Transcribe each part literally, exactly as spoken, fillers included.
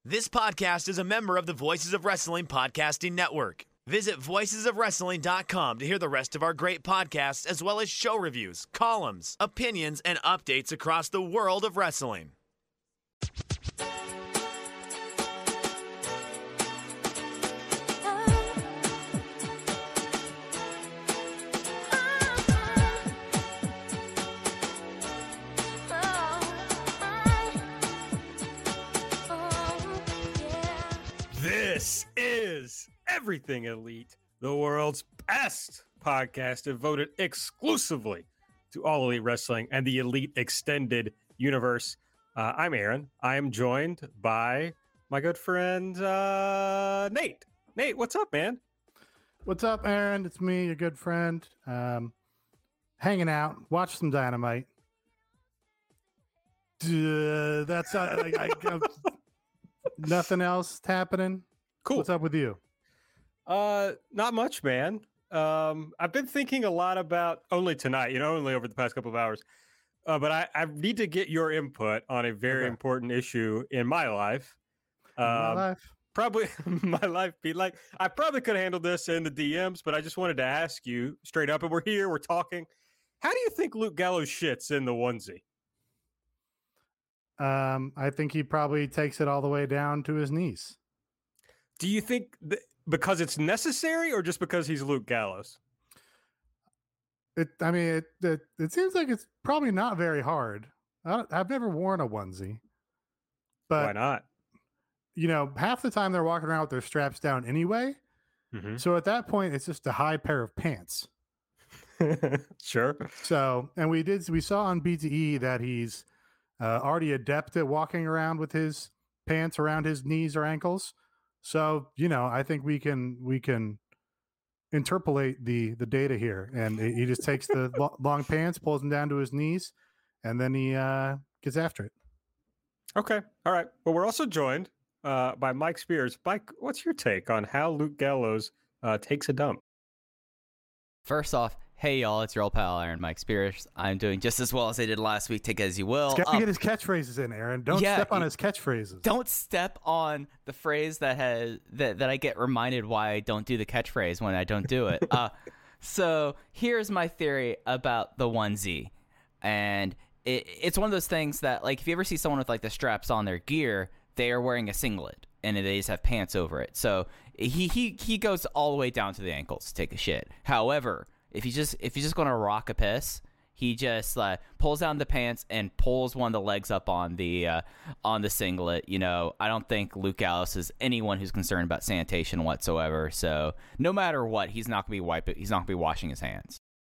This podcast is a member of the Voices of Wrestling Podcasting Network. Visit voices of wrestling dot com to hear the rest of our great podcasts, as well as show reviews, columns, opinions, and updates across the world of wrestling. This is Everything Elite, the world's best podcast devoted exclusively to all elite wrestling and the elite extended universe. Uh, I'm Aaron. I am joined by my good friend uh, Nate. Nate, what's up, man? What's up, Aaron? It's me, your good friend. Um, hanging out, watch some Dynamite. Duh, that's uh, I, I, nothing else happening. Cool. What's up with you? Uh, not much, man. Um, I've been thinking a lot about only tonight, you know, only over the past couple of hours. Uh, but I, I need to get your input on a very Okay. important issue in my life. In my Um, life. Probably my life be like, I probably could handle this in the D Ms, but I just wanted to ask you straight up, and we're here, we're talking. How do you think Luke Gallows shits in the onesie? Um, I think he probably takes it all the way down to his knees. Do you think th- because it's necessary or just because he's Luke Gallows? It. I mean, it. It, it seems like it's probably not very hard. I don't, I've never worn a onesie, but Why not? you know, half the time they're walking around with their straps down anyway. Mm-hmm. So at that point, it's just a high pair of pants. Sure. So, and we did, we saw on B T E that he's uh, already adept at walking around with his pants around his knees or ankles. So, you know, I think we can, we can interpolate the, the data here. And he he just takes the lo- long pants, pulls them down to his knees, and then he uh, gets after it. Okay. All right. Well, we're also joined uh, by Mike Spears. Mike, what's your take on how Luke Gallows uh, takes a dump? First off, hey y'all, it's your old pal Aaron Mike Spears. I'm doing just as well as I did last week. Take it as you will. He's got to Um, get his catchphrases in, Aaron. Don't yeah, step on y- his catchphrases. don't step on the phrase that has that, that I get reminded why I don't do the catchphrase when I don't do it. uh, so here's my theory about the onesie, and it, it's one of those things that, like, if you ever see someone with like the straps on their gear, they are wearing a singlet and they just have pants over it. So he he he goes all the way down to the ankles to take a shit. However, if he's just if he's just gonna rock a piss, he just uh, pulls down the pants and pulls one of the legs up on the uh, on the singlet. You know, I don't think Luke Gallows is anyone who's concerned about sanitation whatsoever. So no matter what, he's not gonna be wiping. He's not gonna be washing his hands.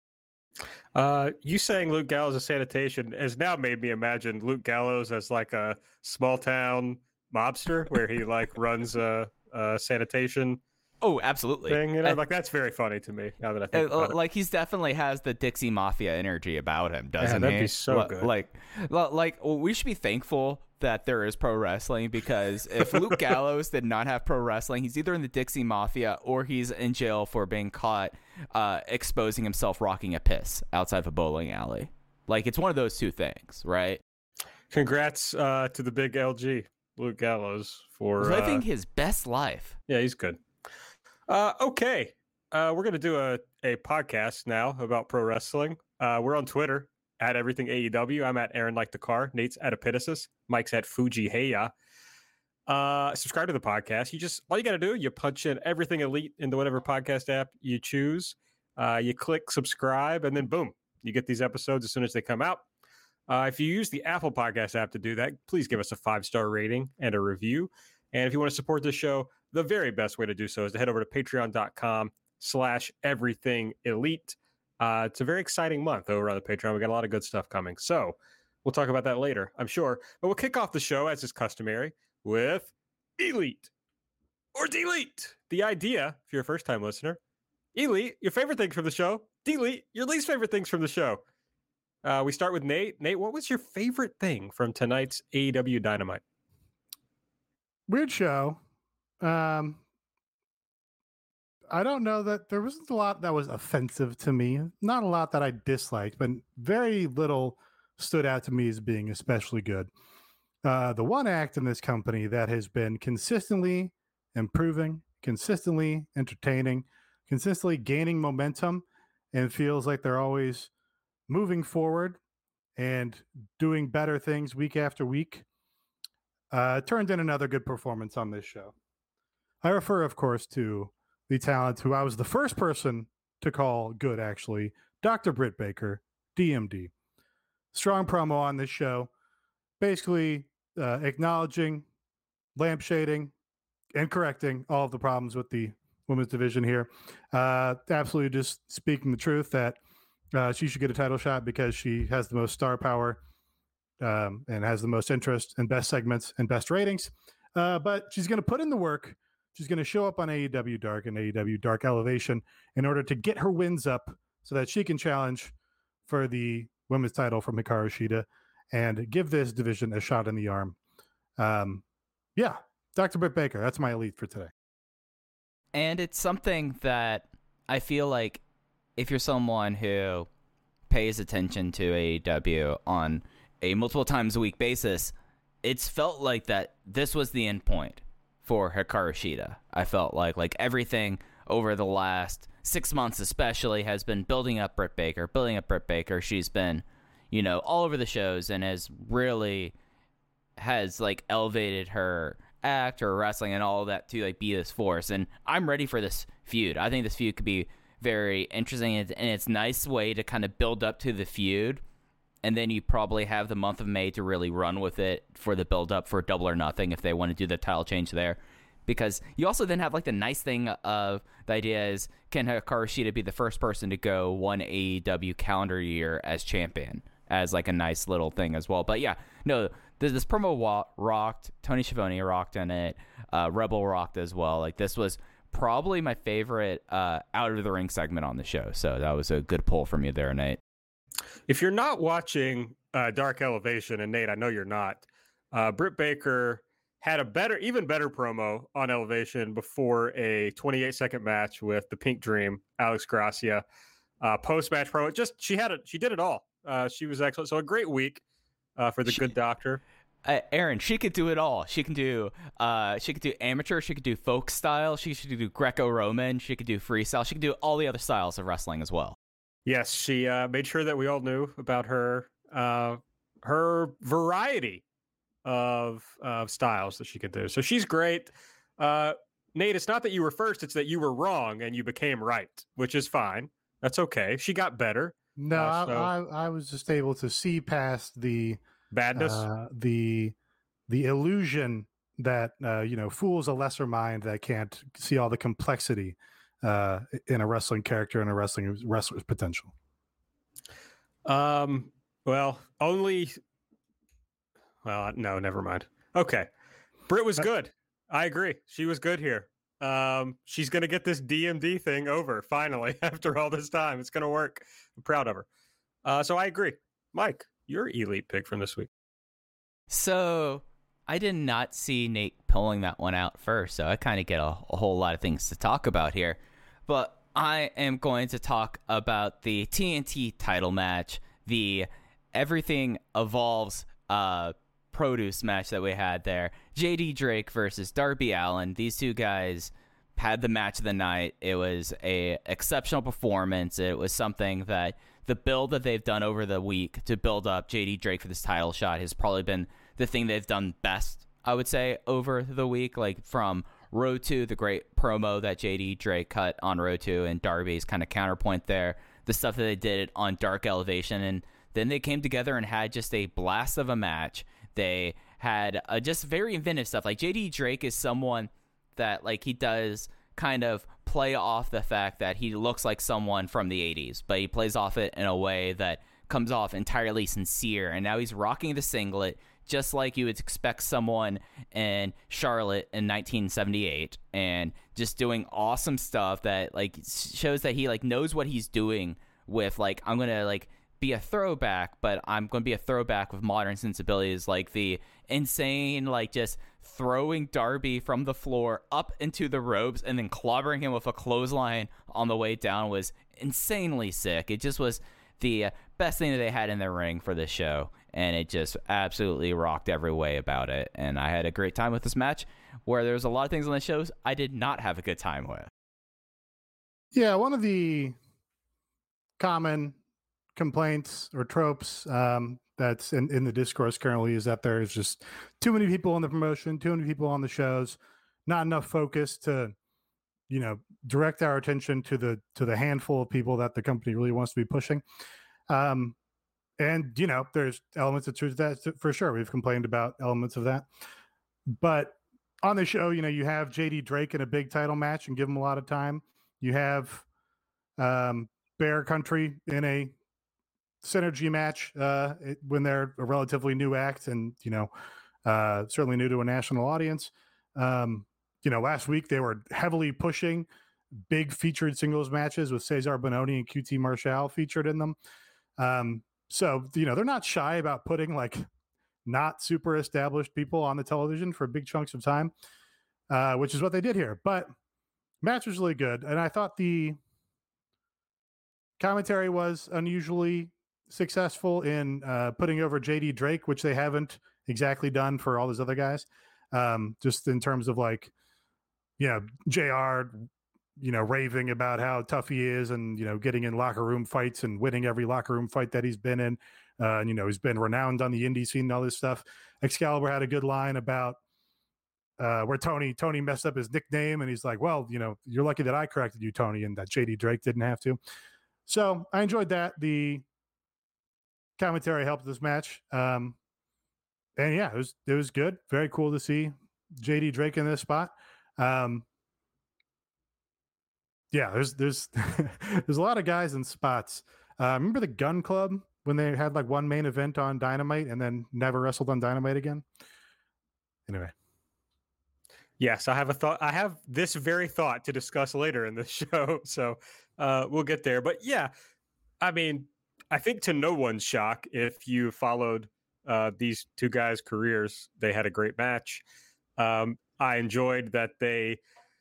Uh, you saying Luke Gallows is sanitation has now made me imagine Luke Gallows as like a small town mobster where he like runs a, a sanitation Oh, absolutely. thing. You know, Uh, like that's very funny to me now that I think Uh, about it. like he's definitely has the Dixie Mafia energy about him, doesn't that'd he? be so Li- good. Like, li- like well, we should be thankful that there is pro wrestling, because if Luke Gallows did not have pro wrestling, he's either in the Dixie Mafia or he's in jail for being caught uh, exposing himself rocking a piss outside of a bowling alley. Like, it's one of those two things, right? Congrats uh, to the big L G, Luke Gallows, for Living uh, his best life. yeah, he's good. Uh, okay, uh, we're gonna do a, a podcast now about pro wrestling. Uh, we're on Twitter at Everything A E W. I'm at Aaron Like the Car. Nate's at Epitasis. Mike's at Fuji Heya. Uh, subscribe to the podcast. You just all you gotta do, you punch in Everything Elite into whatever podcast app you choose. Uh, you click subscribe, and then boom, you get these episodes as soon as they come out. Uh, if you use the Apple Podcast app to do that, please give us a five-star rating and a review. And if you want to support this show, the very best way to do so is to head over to patreon.com slash everything elite. Uh, it's a very exciting month over on the Patreon. We got a lot of good stuff coming. So we'll talk about that later, I'm sure. But we'll kick off the show, as is customary, with Elite or Delete. The idea, if you're a first-time listener, Elite, your favorite things from the show. Delete, your least favorite things from the show. Uh, we start with Nate. Nate, what was your favorite thing from tonight's A E W Dynamite? Weird show. Um, I don't know that there wasn't a lot that was offensive to me. Not a lot that I disliked, but very little stood out to me as being especially good. uh, the one act in this company that has been consistently improving, consistently entertaining, consistently gaining momentum, and feels like they're always moving forward and doing better things week after week, uh, turned in another good performance on this show. I refer, of course, to the talent who I was the first person to call good, actually, Doctor Britt Baker, D M D. Strong promo on this show, basically uh, acknowledging, lampshading, and correcting all of the problems with the women's division here. Uh, absolutely just speaking the truth that uh, she should get a title shot because she has the most star power um, and has the most interest and best segments and best ratings. Uh, but she's going to put in the work. She's going to show up on A E W Dark and A E W Dark Elevation in order to get her wins up so that she can challenge for the women's title from Hikaru Shida and give this division a shot in the arm. Um, yeah, Doctor Britt Baker, that's my elite for today. And it's something that I feel like if you're someone who pays attention to A E W on a multiple times a week basis, it's felt like that this was the end point for Hikaru Shida. I felt like like everything over the last six months especially has been building up Britt Baker, building up Britt Baker. She's been, you know, all over the shows and has really has like elevated her act or wrestling and all of that to like be this force. And I'm ready for this feud. I think this feud could be very interesting, and it's a nice way to kind of build up to the feud. And then you probably have the month of May to really run with it for the build up for Double or Nothing if they want to do the title change there. Because you also then have like the nice thing of the idea is, can Hikaru Shida be the first person to go one A E W calendar year as champion as like a nice little thing as well. But yeah, no, this, this promo wa- rocked. Tony Schiavone rocked in it. Uh, Rebel rocked as well. Like this was probably my favorite uh, out of the ring segment on the show. So that was a good pull from you there, Nate. If you're not watching uh, Dark Elevation, and Nate, I know you're not, uh, Britt Baker had a better, even better promo on Elevation before a twenty-eight second match with the Pink Dream, Alex Gracia. Uh, Post match promo, just she had it, she did it all. Uh, she was excellent. So a great week uh, for the she, Good Doctor. Uh, Aaron, she could do it all. She can do, uh, she could do amateur. She could do folk style. She should do Greco-Roman. She could do freestyle. She could do all the other styles of wrestling as well. Yes, she uh, made sure that we all knew about her uh, her variety of uh, styles that she could do. So she's great. Uh, Nate, it's not that you were first, it's that you were wrong and you became right, which is fine. That's okay. She got better. No, uh, so... I, I was just able to see past the badness, uh, the the illusion that uh, you know fools a lesser mind that can't see all the complexity uh, in a wrestling character and a wrestling wrestler's potential. Um. Well, only. Well, no, never mind. Okay, Britt was good. I agree. She was good here. Um, she's gonna get this D M D thing over finally after all this time. It's gonna work. I'm proud of her. Uh, so I agree, Mike. Your elite pick from this week. So I did not see Nate pulling that one out first, so I kind of get a, a whole lot of things to talk about here. But I am going to talk about the T N T title match, the Everything Evolves uh, produce match that we had there. J D Drake versus Darby Allin. These two guys had the match of the night. It was a exceptional performance. It was something that the build that they've done over the week to build up J D Drake for this title shot has probably been the thing they've done best, I would say, over the week. Like from Road to, the great promo that J D Drake cut on Road to and Darby's kind of counterpoint there, the stuff that they did on Dark Elevation, and then they came together and had just a blast of a match. They had uh, just very inventive stuff. Like J D Drake is someone that like he does kind of play off the fact that he looks like someone from the eighties, but he plays off it in a way that comes off entirely sincere. And now he's rocking the singlet just like you would expect someone in Charlotte in nineteen seventy-eight, and just doing awesome stuff that like shows that he like knows what he's doing with like, I'm going to like be a throwback, but I'm going to be a throwback with modern sensibilities, like the insane, like just throwing Darby from the floor up into the ropes and then clobbering him with a clothesline on the way down was insanely sick. It just was the best thing that they had in their ring for this show. and it just absolutely rocked every way about it. And I had a great time with this match, where there was a lot of things on the shows I did not have a good time with. Yeah, one of the common complaints or tropes um, that's in, in the discourse currently is that there's just too many people in the promotion, too many people on the shows, not enough focus to, you know, direct our attention to the to the handful of people that the company really wants to be pushing. Um, and you know, there's elements of truth to that for sure. We've complained about elements of that, but on the show, you know, you have J D Drake in a big title match and give him a lot of time. You have um, Bear Country in a synergy match uh, it, when they're a relatively new act and, you know, uh, certainly new to a national audience. Um, you know, last week they were heavily pushing big featured singles matches with Cesar Bononi and Q T Marshall featured in them. Um, so, you know, they're not shy about putting like not super established people on the television for big chunks of time, uh, which is what they did here. But match was really good. And I thought the commentary was unusually successful in uh, putting over J D Drake, which they haven't exactly done for all those other guys. Um, just in terms of like, you know, J R, you know, raving about how tough he is and, you know, getting in locker room fights and winning every locker room fight that he's been in. Uh, and, you know, he's been renowned on the indie scene and all this stuff. Excalibur had a good line about uh, where Tony, Tony messed up his nickname. And he's like, well, you know, you're lucky that I corrected you, Tony, and that J D Drake didn't have to. So I enjoyed that. The commentary helped this match. Um, and yeah, it was, it was good. Very cool to see J D Drake in this spot. Um, yeah, there's, there's, there's a lot of guys in spots. Uh, remember the Gun Club when they had like one main event on Dynamite and then never wrestled on Dynamite again? Anyway. Yes, I have a thought. I have this very thought to discuss later in the show. So uh, we'll get there. But yeah, I mean, I think to no one's shock, if you followed uh, these two guys' careers, they had a great match. Um, I enjoyed that they,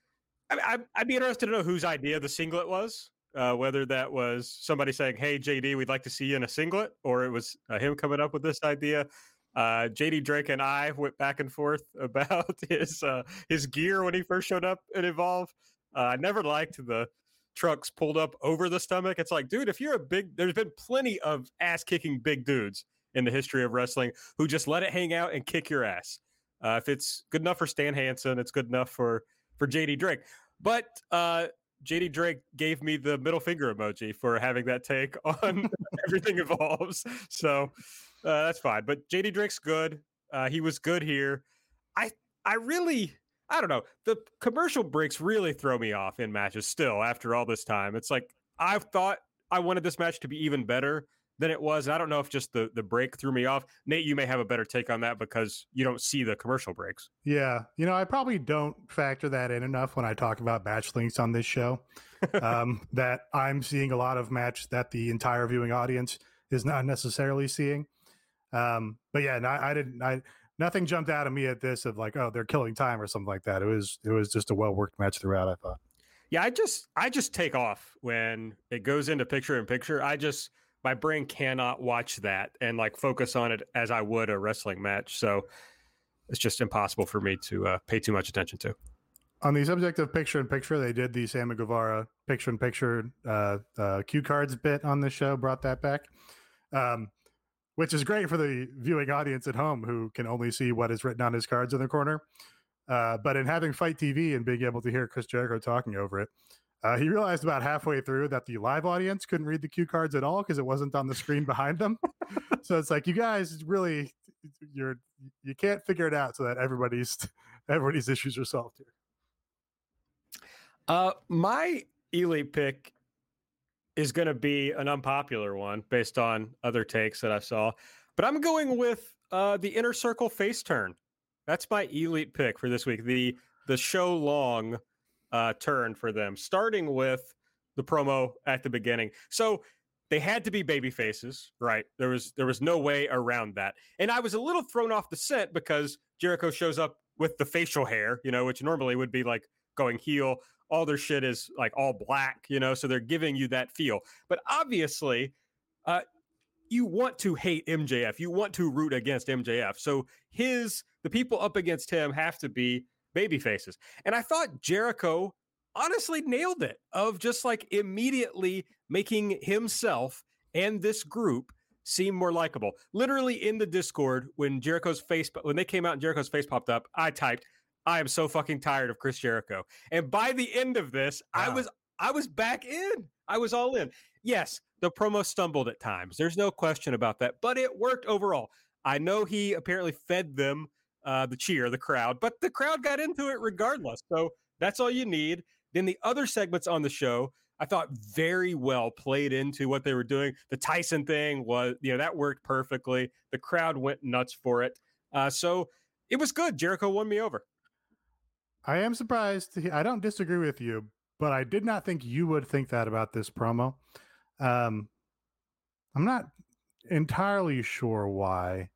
I, I, I'd be interested to know whose idea the singlet was, uh, whether that was somebody saying, hey, J D, we'd like to see you in a singlet, or it was uh, him coming up with this idea. Uh, J D Drake and I went back and forth about his uh, his gear when he first showed up at Evolve. Uh, I never liked the trucks pulled up over the stomach. It's like, dude, if you're a big, there's been plenty of ass kicking big dudes in the history of wrestling who just let it hang out and kick your ass. Uh, if it's good enough for Stan Hansen, it's good enough for for J D Drake. But uh, J D Drake gave me the middle finger emoji for having that take on Everything Evolves. So uh, that's fine. But J D Drake's good. Uh, he was good here. I I really, I don't know. The commercial breaks really throw me off in matches still after all this time. It's like, I thought I wanted this match to be even better than it was. I don't know if just the, the break threw me off. Nate, you may have a better take on that because you don't see the commercial breaks. Yeah. You know, I probably don't factor that in enough when I talk about match links on this show. um, that I'm seeing a lot of match that the entire viewing audience is not necessarily seeing. Um, but yeah, no, I didn't, I, nothing jumped out at me at this of like, oh, they're killing time or something like that. It was, it was just a well-worked match throughout, I thought. Yeah. I just, I just take off when it goes into picture in picture. I just, my brain cannot watch that and like focus on it as I would a wrestling match. So it's just impossible for me to uh, pay too much attention to. On the subject of picture in picture, they did the Sammy Guevara picture in picture uh, uh, cue cards bit on this show, brought that back, um, which is great for the viewing audience at home who can only see what is written on his cards in the corner. Uh, but in having Fight T V and being able to hear Chris Jericho talking over it, Uh, he realized about halfway through that the live audience couldn't read the cue cards at all because it wasn't on the screen behind them. So it's like, you guys really, you're, you can't figure it out so that everybody's, everybody's issues are solved here. Uh, my elite pick is going to be an unpopular one based on other takes that I saw, but I'm going with uh, the Inner Circle face turn. That's my elite pick for this week. The, the show long Uh, turn for them, starting with the promo at the beginning. So they had to be baby faces, right? There was there was no way around that. And I was a little thrown off the scent because Jericho shows up with the facial hair, you know, which normally would be like going heel. All their shit is like all black, you know, so they're giving you that feel. But obviously, uh, you want to hate M J F. You want to root against M J F. So his the people up against him have to be baby faces. And I thought Jericho honestly nailed it of just like immediately making himself and this group seem more likable. Literally in the Discord, when Jericho's face, when they came out and Jericho's face popped up, I typed, I am so fucking tired of Chris Jericho. And by the end of this, wow. I was, I was back in. I was all in. Yes, the promo stumbled at times. There's no question about that, but it worked overall. I know he apparently fed them uh, the cheer, the crowd, but the crowd got into it regardless. So that's all you need. Then the other segments on the show, I thought very well played into what they were doing. The Tyson thing was, you know, that worked perfectly. The crowd went nuts for it. Uh, so it was good. Jericho won me over. I am surprised. I don't disagree with you, but I did not think you would think that about this promo. Um, I'm not entirely sure why,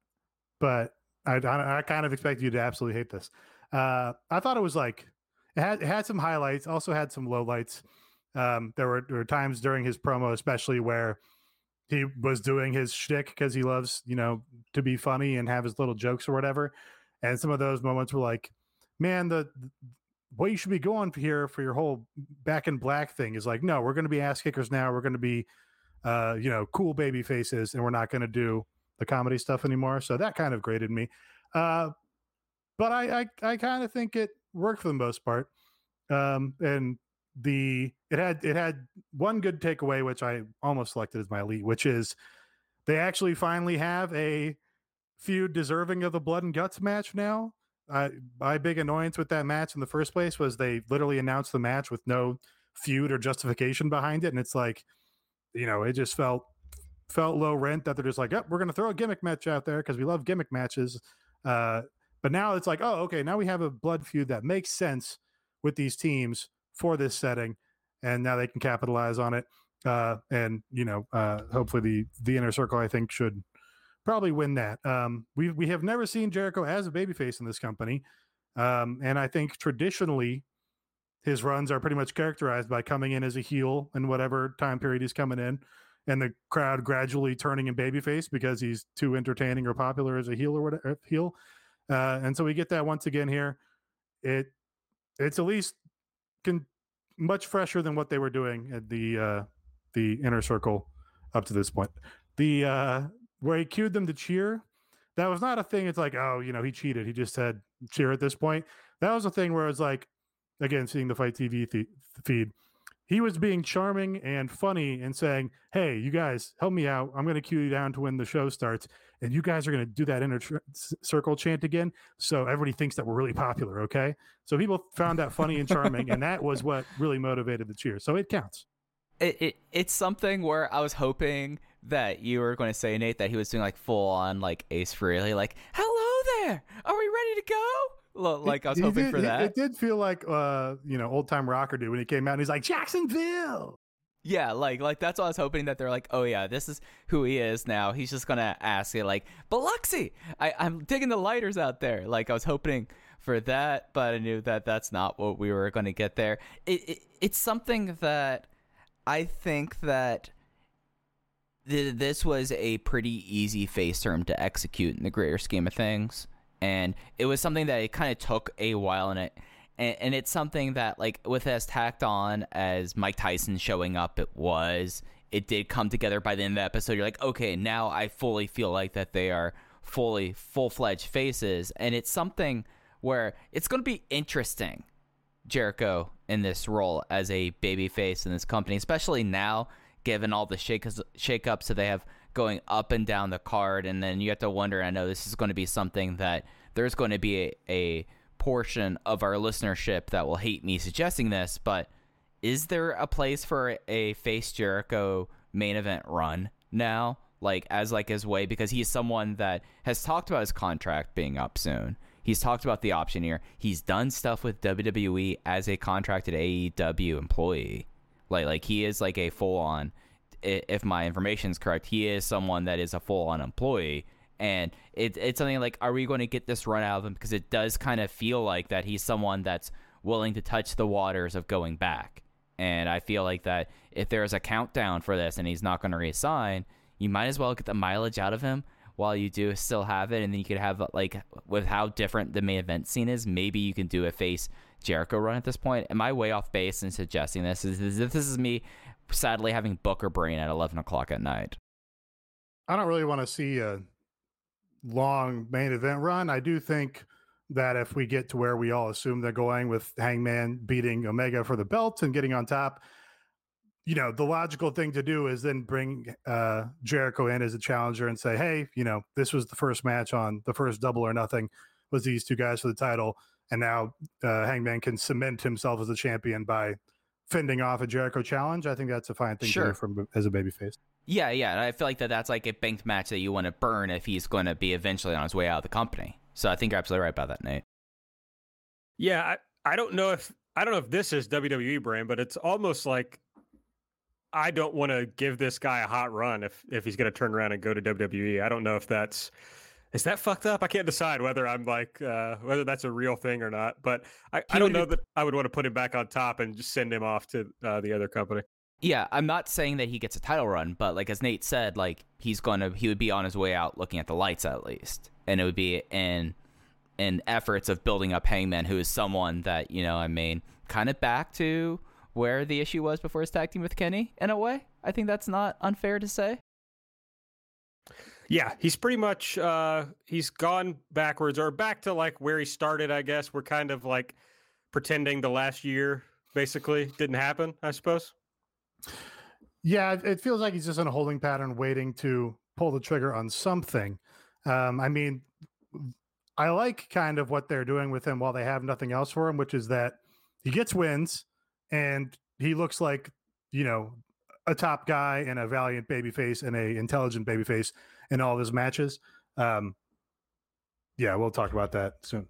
but I, I, I kind of expect you to absolutely hate this. Uh, I thought it was like, it had, it had some highlights, also had some lowlights. Um, there were, there were times during his promo, especially where he was doing his shtick because he loves, you know, to be funny and have his little jokes or whatever. And some of those moments were like, man, the, the what you should be going for here for your whole Back in Black thing is like, no, we're going to be ass kickers now. We're going to be, uh, you know, cool baby faces, and we're not going to do the comedy stuff anymore. So that kind of grated me. Uh, but I, I, I kind of think it worked for the most part. Um, and the it had it had one good takeaway, which I almost selected as my elite, which is they actually finally have a feud deserving of the blood and guts match now. Uh, my big annoyance with that match in the first place was they literally announced the match with no feud or justification behind it, and it's like, you know, it just felt felt low rent that they're just like, oh, we're going to throw a gimmick match out there because we love gimmick matches. Uh, but now it's like, oh, okay, now we have a blood feud that makes sense with these teams for this setting, and now they can capitalize on it. Uh, and you know, uh, hopefully the the Inner Circle, I think, should probably win that. Um, we we have never seen Jericho as a babyface in this company, um, and I think traditionally his runs are pretty much characterized by coming in as a heel in whatever time period he's coming in, and the crowd gradually turning him babyface because he's too entertaining or popular as a heel or whatever heel. Uh, and so we get that once again here. It it's at least can much fresher than what they were doing at the uh, the Inner Circle up to this point. The uh, where he cued them to cheer, that was not a thing. It's like, oh, you know, he cheated. He just said cheer at this point. That was a thing where it's like, again, seeing the Fight T V th- feed, he was being charming and funny and saying, hey, you guys, help me out. I'm going to cue you down to when the show starts. And you guys are going to do that Inner tr- Circle chant again. So everybody thinks that we're really popular. Okay. So people found that funny and charming. And that was what really motivated the cheer. So it counts. It, it It's something where I was hoping that you were going to say, Nate, that he was doing like full on like Ace Frehley, like, hello there. Are we ready to go? Like I was it, hoping did, for that. It, it did feel like, uh, you know, old time rocker dude when he came out and he's like, Jacksonville. Yeah, like like that's what I was hoping, that they're like, oh yeah, this is who he is now. He's just gonna ask it like, Biloxi, I, I'm digging the lighters out there. Like I was hoping for that, but I knew that that's not what we were going to get there. It, it it's something that I think that th- this was a pretty easy face term to execute in the greater scheme of things. And it was something that it kind of took a while in it. And, and it's something that, like, with as tacked on as Mike Tyson showing up, it was, it did come together by the end of the episode. You're like, okay, now I fully feel like that they are fully, full-fledged faces. And it's something where it's going to be interesting, Jericho in this role as a babyface in this company, especially now, given all the shake- shake-ups that they have going up and down the card. And then you have to wonder, I know this is going to be something that there's going to be a, a portion of our listenership that will hate me suggesting this, but is there a place for a face Jericho main event run now, like as like his way? Because he's someone that has talked about his contract being up soon. He's talked about the option here. He's done stuff with W W E as a contracted A E W employee. Like like he is like a full on, if my information is correct, he is someone that is a full on employee. And it, it's something like, are we going to get this run out of him? Because it does kind of feel like that he's someone that's willing to touch the waters of going back. And I feel like that if there's a countdown for this and he's not going to resign, you might as well get the mileage out of him while you do still have it, and then you could have, like, with how different the main event scene is, maybe you can do a face Jericho run at this point. Am I way off base in suggesting this? Is, is this is me sadly having Booker brain at eleven o'clock at night? I don't really want to see a long main event run. I do think that if we get to where we all assume they're going with Hangman beating Omega for the belt and getting on top, you know, the logical thing to do is then bring uh, Jericho in as a challenger and say, hey, you know, this was the first match on the first Double or Nothing was these two guys for the title. And now uh, Hangman can cement himself as a champion by fending off a Jericho challenge. I think that's a fine thing sure. to do from as a babyface. Yeah, yeah. I feel like that that's like a banked match that you want to burn if he's going to be eventually on his way out of the company. So I think you're absolutely right about that, Nate. Yeah, I, I don't know if I don't know if this is W W E brain, but it's almost like I don't want to give this guy a hot run if if he's going to turn around and go to W W E. I don't know if that's is that fucked up. I can't decide whether I'm like uh, whether that's a real thing or not. But I, I don't know that I would want to put him back on top and just send him off to uh, the other company. Yeah, I'm not saying that he gets a title run, but like as Nate said, like he's gonna he would be on his way out looking at the lights at least, and it would be in in efforts of building up Hangman, who is someone that, you know, I mean, kind of back to where the issue was before his tag team with Kenny in a way. I think that's not unfair to say. Yeah, he's pretty much uh, he's gone backwards or back to like where he started. I guess we're kind of like pretending the last year basically didn't happen, I suppose. Yeah, it feels like he's just in a holding pattern waiting to pull the trigger on something. Um, I mean, I like kind of what they're doing with him while they have nothing else for him, which is that he gets wins and he looks like, you know, a top guy and a valiant babyface and a intelligent babyface in all of his matches. Um, yeah, we'll talk about that soon.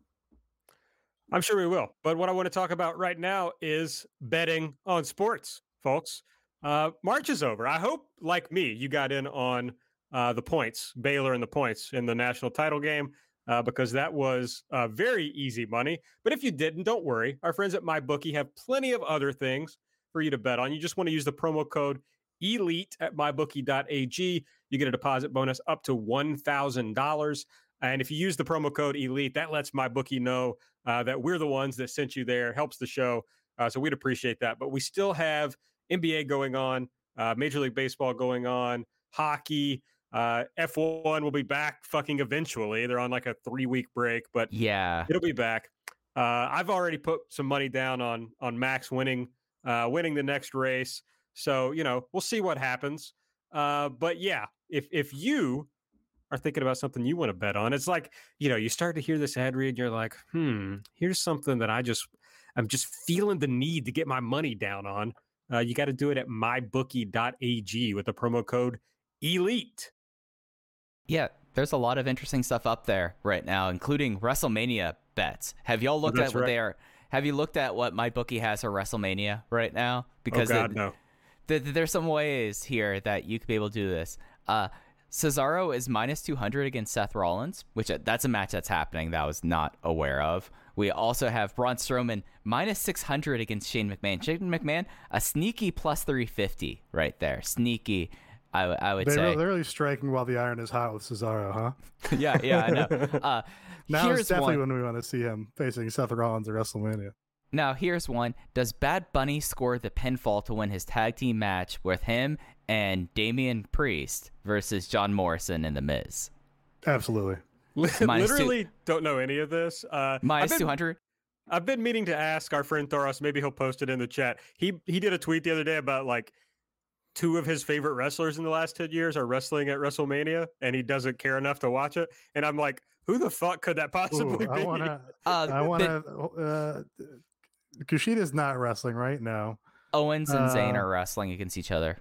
I'm sure we will. But what I want to talk about right now is betting on sports, folks. Uh, March is over. I hope, like me, you got in on uh, the points, Baylor and the points in the national title game, uh, because that was uh, very easy money. But if you didn't, don't worry. Our friends at MyBookie have plenty of other things for you to bet on. You just want to use the promo code ELITE at my bookie dot a g. You get a deposit bonus up to one thousand dollars. And if you use the promo code ELITE, that lets MyBookie know uh, that we're the ones that sent you there, helps the show. Uh, so we'd appreciate that. But we still have N B A going on, uh, Major League Baseball going on, hockey, uh, F one will be back fucking eventually. They're on like a three-week break, but yeah, it'll be back. Uh, I've already put some money down on on Max winning uh, winning the next race. So, you know, we'll see what happens. Uh, but yeah, if if you are thinking about something you want to bet on, it's like, you know, you start to hear this ad read and you're like, hmm, here's something that I just, I'm just feeling the need to get my money down on. Uh, you got to do it at my bookie dot a g with the promo code ELITE. Yeah, there's a lot of interesting stuff up there right now, including WrestleMania bets. Have y'all looked That's at what right. they are? Have you looked at what MyBookie has for WrestleMania right now? Because oh God, it, no. th- th- there's some ways here that you could be able to do this. Uh, Cesaro is minus two hundred against Seth Rollins, which uh, that's a match that's happening that I was not aware of. We also have Braun Strowman minus six hundred against Shane McMahon. Shane McMahon, a sneaky plus three fifty right there. Sneaky, I, I would They say. re- they're really striking while the iron is hot with Cesaro, huh? yeah, yeah, I know. Uh, Now here's is definitely one. when we want to see him facing Seth Rollins at WrestleMania. Now, here's one. Does Bad Bunny score the pinfall to win his tag team match with him and Damian Priest versus John Morrison and The Miz? Absolutely. Minus Literally two- don't know any of this. Uh, Minus I've been- two hundred? I've been meaning to ask our friend Thoros. Maybe he'll post it in the chat. He he did a tweet the other day about like two of his favorite wrestlers in the last ten years are wrestling at WrestleMania, and he doesn't care enough to watch it. And I'm like, who the fuck could that possibly Ooh, be? I want to. Uh, I want but to. Uh, Kushida's not wrestling right now. Owens and Zayn uh, are wrestling against each other.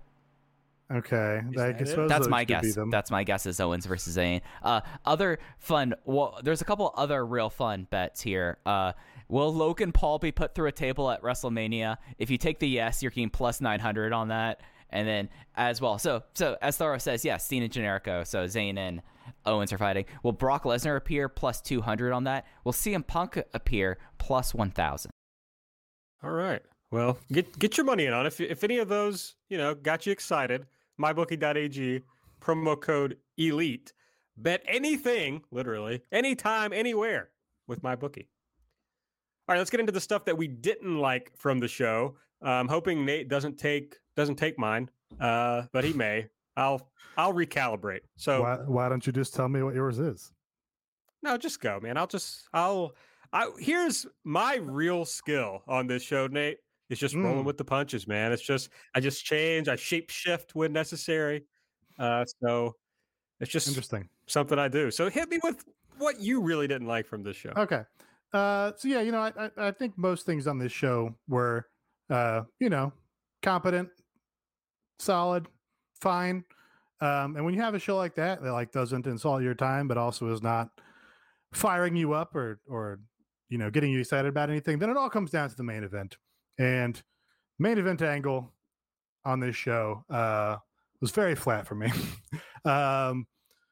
Okay, Is I that it? suppose That's those my could be guess. them. That's my guess is Owens versus Zayn. Uh, other fun. Well, there's a couple other real fun bets here. Uh, will Logan Paul be put through a table at WrestleMania? If you take the yes, you're getting plus nine hundred on that. And then as well, so so as Thoro says, yes, Cena Generico. So Zayn and Owens are fighting. Will Brock Lesnar appear plus two hundred on that? Will C M Punk appear plus one thousand? All right. Well, get get your money in on it. If if any of those, you know, got you excited, my bookie dot a g. promo code ELITE. Bet anything, literally, anytime, anywhere with MyBookie. All right, let's get into the stuff that we didn't like from the show. I'm hoping Nate doesn't take doesn't take mine, uh, but he may. I'll I'll recalibrate. So why, why don't you just tell me what yours is? No, just go, man. I'll just I'll I here's my real skill on this show, Nate. It's just mm. rolling with the punches, man. It's just I just change, I shape shift when necessary. Uh, so it's just interesting. Something I do. So hit me with what you really didn't like from this show. Okay. Uh, so yeah, you know, I, I I think most things on this show were, uh, you know, competent, solid, fine. Um, and when you have a show like that that like doesn't insult your time, but also is not firing you up or or you know getting you excited about anything, then it all comes down to the main event. And main event angle on this show uh, was very flat for me. um,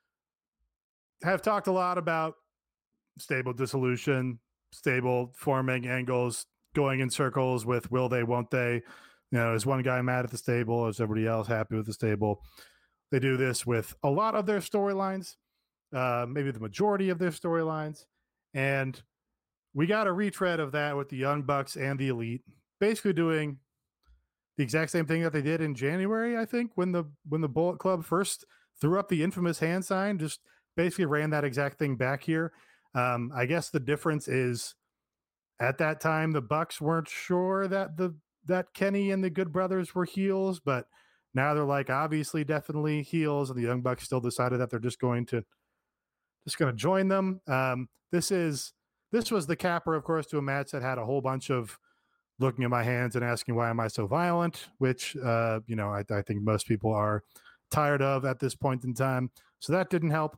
have talked a lot about stable dissolution, stable forming angles, going in circles with will they, won't they. You know, is one guy mad at the stable? Is everybody else happy with the stable? They do this with a lot of their storylines, uh, maybe the majority of their storylines. And we got a retread of that with the Young Bucks and the Elite, basically doing the exact same thing that they did in January, I think, when the when the Bullet Club first threw up the infamous hand sign, just basically ran that exact thing back here. Um, I guess the difference is at that time, the Bucks weren't sure that the that Kenny and the Good Brothers were heels, but now they're like obviously definitely heels, and the Young Bucks still decided that they're just going to just going to join them. Um, this is this was the capper, of course, to a match that had a whole bunch of looking at my hands and asking why am I so violent, which uh, you know I, I think most people are tired of at this point in time. So that didn't help.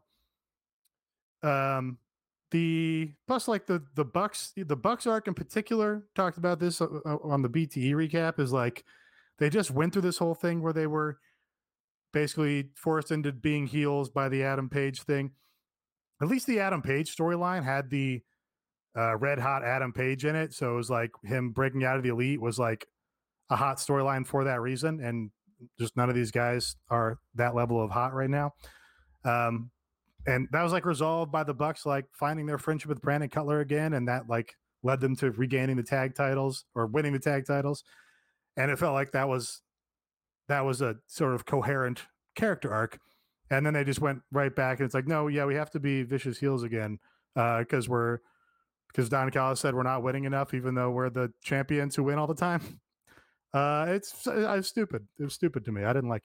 Um, the plus like the the Bucks the Bucks arc in particular, talked about this on the B T E recap, is like they just went through this whole thing where they were basically forced into being heels by the Adam Page thing. At least the Adam Page storyline had the uh, red hot Adam Page in it, so it was like him breaking out of the Elite was like a hot storyline for that reason, and just none of these guys are that level of hot right now. Um, and that was like resolved by the Bucks like finding their friendship with Brandon Cutler again, and that like led them to regaining the tag titles or winning the tag titles. And it felt like that was that was a sort of coherent character arc. And then they just went right back, and it's like, no, yeah, we have to be vicious heels again because uh, we're because Don Callis said we're not winning enough, even though we're the champions who win all the time. Uh, it's uh, it's stupid. It was stupid to me. I didn't like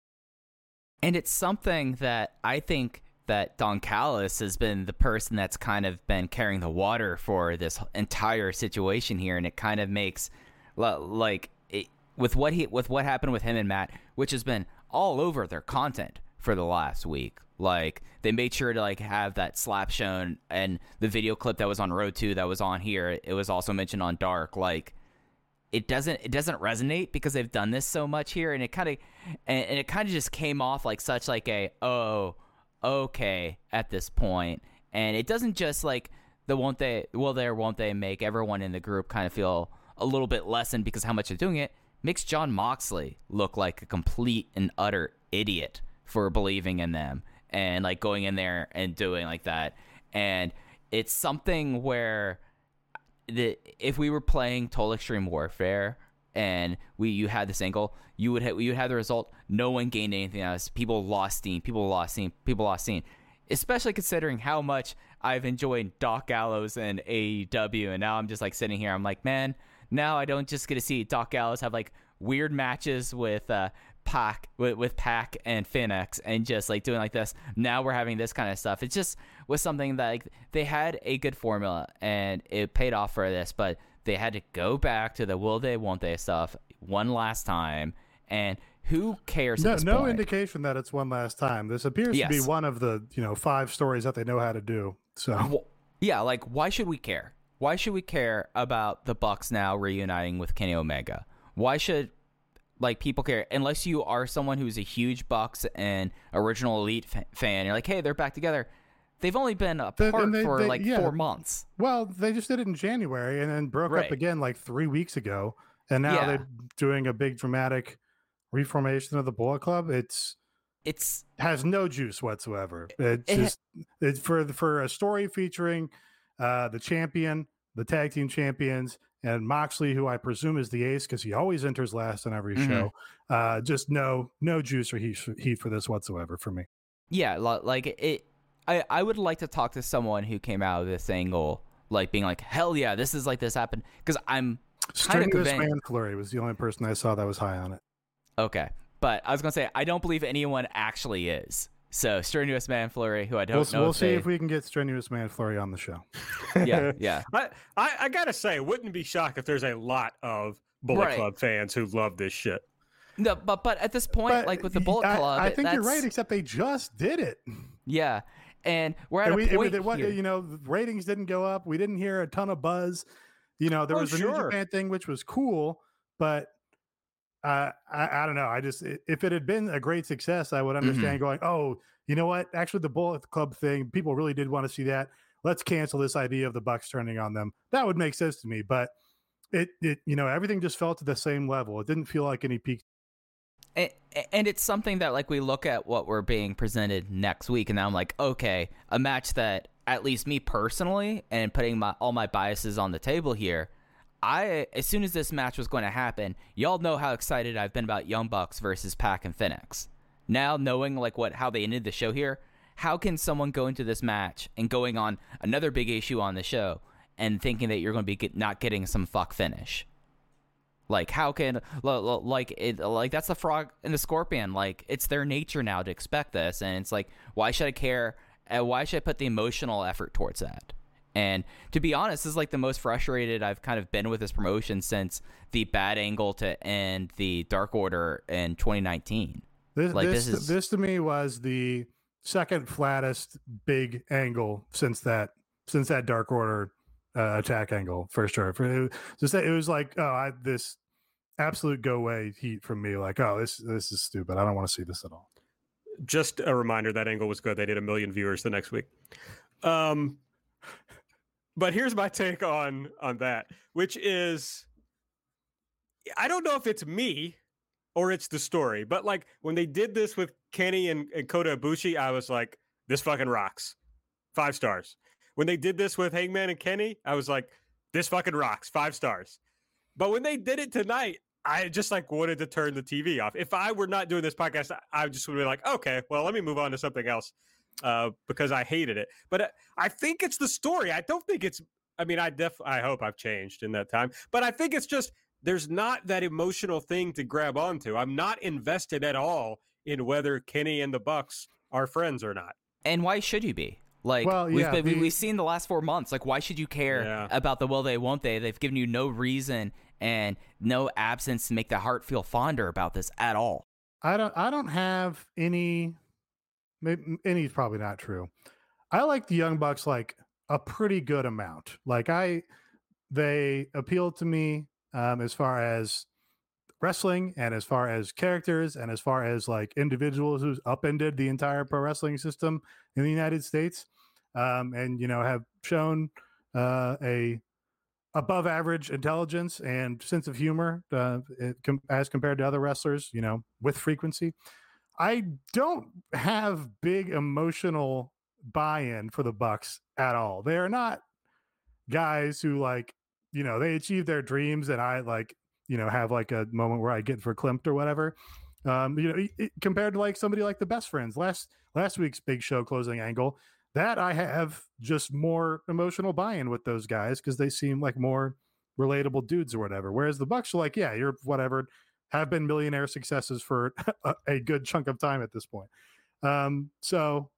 it. And it's something that I think that Don Callis has been the person that's kind of been carrying the water for this entire situation here, and it kind of makes like it, with what he with what happened with him and Matt, which has been all over their content for the last week. Like they made sure to like have that slap shown, and the video clip that was on Road two that was on here, it was also mentioned on Dark. Like it doesn't it doesn't resonate because they've done this so much here, and it kind of and, and it kind of just came off like such like a oh okay at this point. And it doesn't just like the won't they will they or won't they make everyone in the group kind of feel a little bit lessened because how much they're doing it. Makes Jon Moxley look like a complete and utter idiot for believing in them and like going in there and doing like that. And it's something where the if we were playing Total Extreme Warfare and we you had this angle, you would have, you would have the result. No one gained anything else. People lost steam. People lost steam. People lost steam. Especially considering how much I've enjoyed Doc Gallows and A E W, and now I'm just like sitting here. I'm like, man, now I don't just get to see Doc Gallows have like weird matches with uh, Pac, with, with Pac and Phoenix, and just like doing like this. Now we're having this kind of stuff. It just was something that like they had a good formula and it paid off for this, but they had to go back to the will they, won't they stuff one last time. And who cares? No, at this no point? indication that it's one last time. This appears yes. to be one of the you know five stories that they know how to do. So well, yeah, like why should we care? Why should we care about the Bucks now reuniting with Kenny Omega? Why should like people care? Unless you are someone who's a huge Bucks and original Elite fa- fan, you're like, hey, they're back together. They've only been apart they, for they, like yeah. four months. Well, they just did it in January and then broke right. up again like three weeks ago, and now yeah. they're doing a big dramatic reformation of the Bullet Club. It's it's has no juice whatsoever. It's it, just it's for for a story featuring uh, the champion, the tag team champions, and Moxley, who I presume is the ace because he always enters last on every mm-hmm. show. Uh, just no no juice or heat, heat for this whatsoever for me. Yeah, like it. I, I would like to talk to someone who came out of this angle, like being like, hell yeah, this is like this happened. Because I'm kind of Strenuous convinced. Man Flurry was the only person I saw that was high on it. Okay, but I was gonna say I don't believe anyone actually is. So Strenuous Man Flurry, who I don't We'll, know. we'll if see they... if we can get Strenuous Man Flurry on the show. Yeah, yeah. I, I, I gotta say, wouldn't be shocked if there's a lot of Bullet Right. Club fans who love this shit. No, but but at this point, But like with the Bullet I, Club, I think that's... you're right, except they just did it. Yeah, and we're at And a we, point it, what, here. you know, the ratings didn't go up. We didn't hear a ton of buzz. You know, there Oh, was the sure. New Japan thing, which was cool, but uh, I, I don't know. I just if it had been a great success, I would understand going, oh, you know what? Actually, the Bullet Club thing, people really did want to see that. Let's cancel this idea of the Bucks turning on them. That would make sense to me, but it, it you know, everything just felt to the same level. It didn't feel like any peak. And, and it's something that, like, we look at what we're being presented next week, and now I'm like, okay, a match that, at least me personally, and putting my all my biases on the table here, I as soon as this match was going to happen, y'all know how excited I've been about Young Bucks versus Pac and Phoenix. Now, knowing like what how they ended the show here, how can someone go into this match and going on another big issue on the show and thinking that you're going to be get, not getting some fuck finish? Like, how can, like, it, like that's the frog and the scorpion. Like, it's their nature now to expect this. And it's like, why should I care? And why should I put the emotional effort towards that? And to be honest, this is like the most frustrated I've kind of been with this promotion since the bad angle to end the Dark Order in twenty nineteen. This, like, this, this is this to me was the second flattest big angle since that since that Dark Order uh, attack angle for sure. For it, just it was like, oh, I, this absolute go away heat from me. Like, oh, this this is stupid. I don't want to see this at all. Just a reminder that angle was good. They did a million viewers the next week. Um, but here's my take on on that, which is, I don't know if it's me or it's the story, but like when they did this with Kenny and, and Kota Ibushi, I was like, this fucking rocks. Five stars. When they did this with Hangman and Kenny, I was like, this fucking rocks. Five stars. But when they did it tonight, I just like wanted to turn the T V off. If I were not doing this podcast, I just would be like, okay, well, let me move on to something else uh, because I hated it. But uh, I think it's the story. I don't think it's, I mean, I def, I hope I've changed in that time, but I think it's just, there's not that emotional thing to grab onto. I'm not invested at all in whether Kenny and the Bucks are friends or not. And why should you be? Like, well, yeah, we've, been, the, we've seen the last four months. Like, why should you care yeah. about the will they, won't they? They've given you no reason and no absence to make the heart feel fonder about this at all. I don't. I don't have any. Maybe, any is probably not true. I like the Young Bucks like a pretty good amount. Like I, they appeal to me um, as far as wrestling and as far as characters and as far as like individuals who's upended the entire pro wrestling system in the United States, um, and you know have shown uh, a above average intelligence and sense of humor uh, it, com- as compared to other wrestlers, you know, with frequency. I don't have big emotional buy-in for the Bucks at all. They are not guys who like, you know, they achieve their dreams and I like, you know, have like a moment where I get verklempt or whatever. Um, you know, it, compared to like somebody like the Best Friends last, last week's big show closing angle, that I have just more emotional buy-in with those guys because they seem like more relatable dudes or whatever. Whereas the Bucks are like, yeah, you're whatever, have been millionaire successes for a, a good chunk of time at this point. Um, so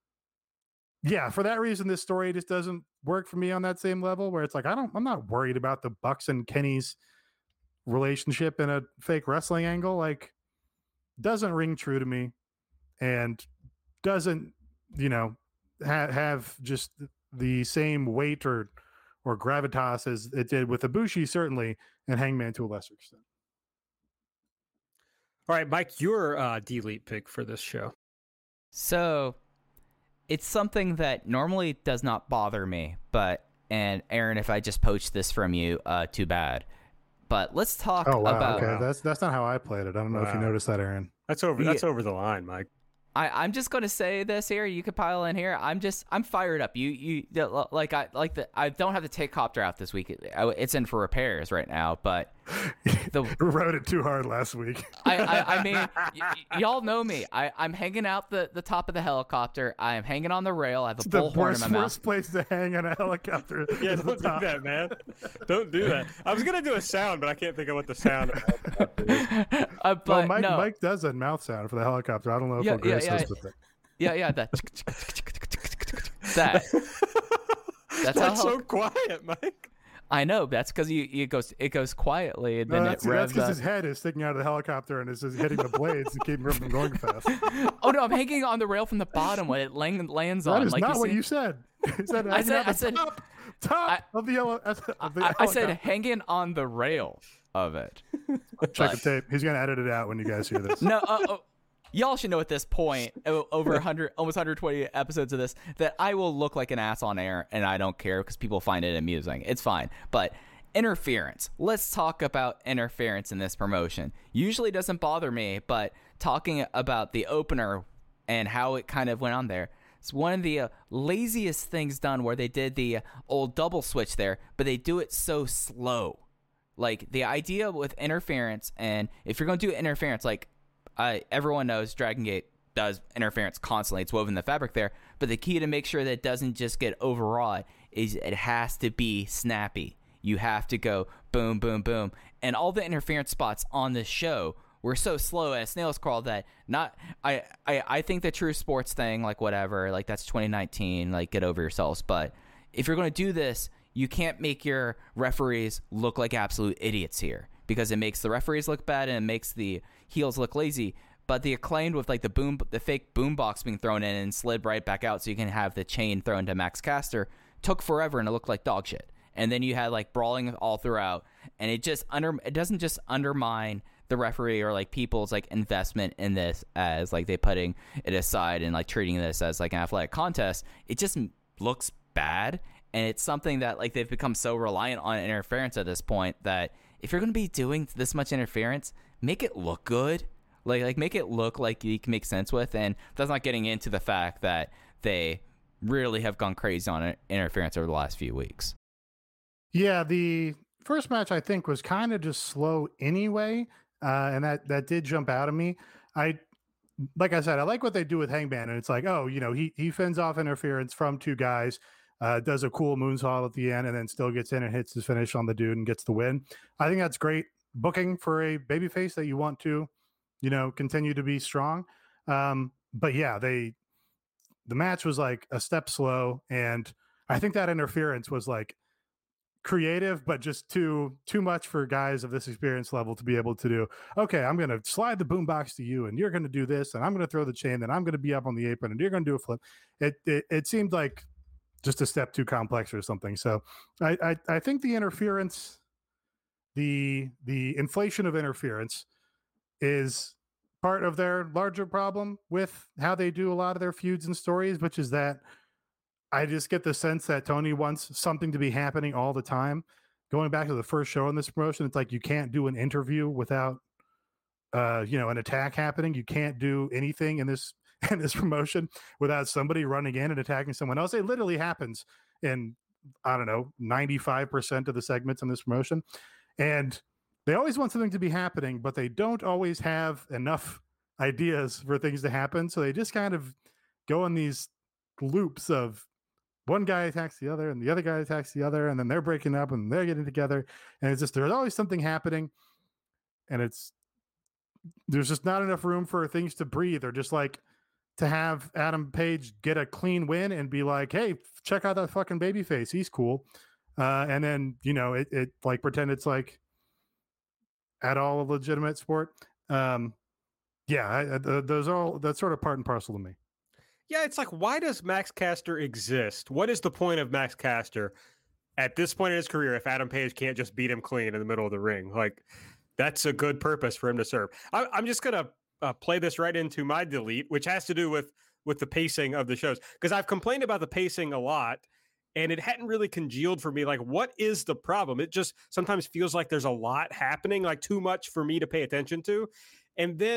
yeah, for that reason, this story just doesn't work for me on that same level where it's like, I don't, I'm not worried about the Bucks and Kenny's relationship in a fake wrestling angle. Like, doesn't ring true to me and doesn't, you know, ha- have just the same weight or or gravitas as it did with Ibushi, certainly, and Hangman to a lesser extent. All right, Mike, your uh, delete pick for this show. So it's something that normally does not bother me, but, and Aaron, if I just poached this from you, uh, too bad. But let's talk oh, wow, about... okay, that's that's not how I played it. I don't know wow. if you noticed that, Aaron. That's over. That's yeah. over the line, Mike. I, I'm just gonna say this here. You could pile in here. I'm just I'm fired up. You you like I like the I don't have the take copter out this week. It's in for repairs right now. But the rode it too hard last week. I, I I mean y- y'all know me. I I'm hanging out the, the top of the helicopter. I am hanging on the rail. I have a It's bullhorn the in worst, my mouth. worst place to hang on a helicopter. Yeah, don't do that, man. Don't do that. I was gonna do a sound, but I can't think of what the sound is. uh, but well, Mike, no. Mike does a mouth sound for the helicopter. I don't know if Yeah, he'll grace yeah, us yeah. with it. Yeah, yeah, that. that. That's how That's so quiet, Mike. I know. That's because you it goes it goes quietly and then No, it that's revs because up. his head is sticking out of the helicopter and is just hitting the blades and keeping him from going fast. Oh no, I'm hanging on the rail from the bottom when it lang- lands That on. is like not you what see. you said. You said I hanging said- out the I said- top, top I- of the yellow. Of the I, I said helicopter. hanging on the rail of it. Check the But- tape. He's gonna edit it out when you guys hear this. No, uh, oh, y'all should know at this point, o- over one hundred, almost one hundred twenty episodes of this, that I will look like an ass on air, and I don't care because people find it amusing. It's fine. But interference. Let's talk about interference in this promotion. Usually doesn't bother me, but talking about the opener and how it kind of went on there, it's one of the uh, laziest things done where they did the uh, old double switch there, but they do it so slow. Like, the idea with interference, and if you're going to do interference, like, I, everyone knows Dragon Gate does interference constantly. It's woven in the fabric there. But the key to make sure that it doesn't just get overawed is it has to be snappy. You have to go boom, boom, boom. And all the interference spots on this show were so slow at snail's crawl that not I, I, I think the True Sports thing, like whatever, like that's twenty nineteen, like get over yourselves. But if you're going to do this, you can't make your referees look like absolute idiots here, because it makes the referees look bad and it makes the heels look lazy. But the Acclaimed with like the boom, the fake boom box being thrown in and slid right back out so you can have the chain thrown to Max Caster took forever and it looked like dog shit. And then you had like brawling all throughout, and it just under it doesn't just undermine the referee or like people's like investment in this as like they putting it aside and like treating this as like an athletic contest. It just looks bad, and it's something that like they've become so reliant on interference at this point that if you're going to be doing this much interference, make it look good. Like like make it look like you can make sense with, and that's not getting into the fact that they really have gone crazy on interference over the last few weeks. Yeah, the first match I think was kind of just slow anyway, uh, and that that did jump out at me. I, like I said, I like what they do with Hangman, and it's like, oh, you know, he he fends off interference from two guys, uh, does a cool moonsault at the end, and then still gets in and hits his finish on the dude and gets the win. I think that's great booking for a babyface that you want to, you know, continue to be strong. Um, but yeah, they the match was like a step slow, and I think that interference was like creative, but just too too much for guys of this experience level to be able to do. Okay, I'm going to slide the boombox to you, and you're going to do this, and I'm going to throw the chain, then I'm going to be up on the apron, and you're going to do a flip. It, it it seemed like just a step too complex or something. So I I, I think the interference, the the inflation of interference, is part of their larger problem with how they do a lot of their feuds and stories, which is that I just get the sense that Tony wants something to be happening all the time. Going back to the first show in this promotion, it's like you can't do an interview without, uh, you know, an attack happening. You can't do anything in this in this promotion without somebody running in and attacking someone else. It literally happens in, I don't know, ninety-five percent of the segments in this promotion, and they always want something to be happening, but they don't always have enough ideas for things to happen. So they just kind of go in these loops of one guy attacks the other and the other guy attacks the other, and then they're breaking up and they're getting together, and it's just there's always something happening, and it's there's just not enough room for things to breathe, or just like to have Adam Page get a clean win and be like, hey, check out that fucking babyface, he's cool, uh and then, you know, it, it like pretend it's like at all a legitimate sport. um yeah I, I, those are all that's sort of part and parcel to me. Yeah, it's like, why does Max Caster exist? What is the point of Max Caster at this point in his career if Adam Page can't just beat him clean in the middle of the ring? Like, that's a good purpose for him to serve. I, I'm just going to uh, play this right into my delete, which has to do with, with the pacing of the shows. Because I've complained about the pacing a lot, and it hadn't really congealed for me. Like, what is the problem? It just sometimes feels like there's a lot happening, like too much for me to pay attention to. And then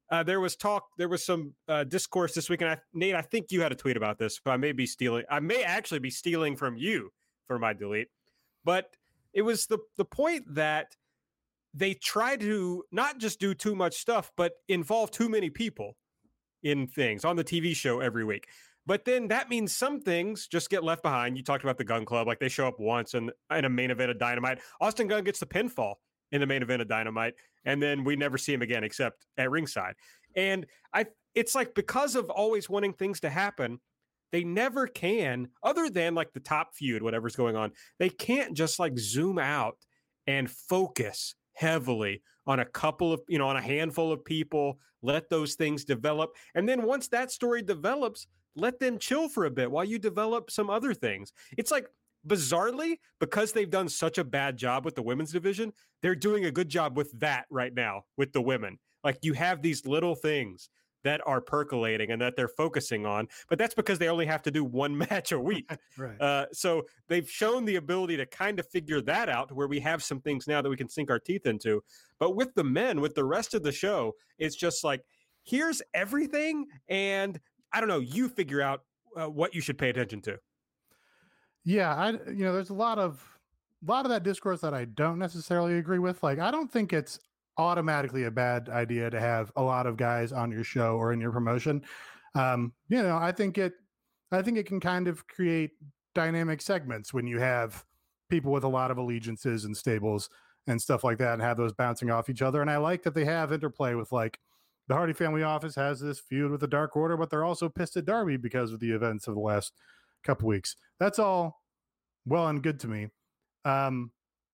uh, there was talk, there was some uh, discourse this week, and I, Nate, I think you had a tweet about this, but I may be stealing, I may actually be stealing from you for my delete, but it was the the point that they try to not just do too much stuff, but involve too many people in things on the T V show every week. But then that means some things just get left behind. You talked about the Gun Club, like they show up once in, in a main event of Dynamite. Austin Gunn gets the pinfall in the main event of Dynamite, and then we never see him again except at ringside. And I, it's like because of always wanting things to happen, they never can, other than like the top feud, whatever's going on, they can't just like zoom out and focus heavily on a couple of, you know, on a handful of people, let those things develop. And then once that story develops, let them chill for a bit while you develop some other things. It's like, bizarrely, because they've done such a bad job with the women's division, they're doing a good job with that right now with the women. Like you have these little things that are percolating and that they're focusing on, but that's because they only have to do one match a week. Right. Uh, so they've shown the ability to kind of figure that out where we have some things now that we can sink our teeth into. But with the men, with the rest of the show, it's just like, here's everything. And I don't know, you figure out uh, what you should pay attention to. Yeah, I you know, there's a lot of a lot of that discourse that I don't necessarily agree with. Like, I don't think it's automatically a bad idea to have a lot of guys on your show or in your promotion. Um, you know, I think it I think it can kind of create dynamic segments when you have people with a lot of allegiances and stables and stuff like that and have those bouncing off each other. And I like that they have interplay with, like, the Hardy Family Office has this feud with the Dark Order, but they're also pissed at Darby because of the events of the last couple weeks. That's all well and good to me. Um,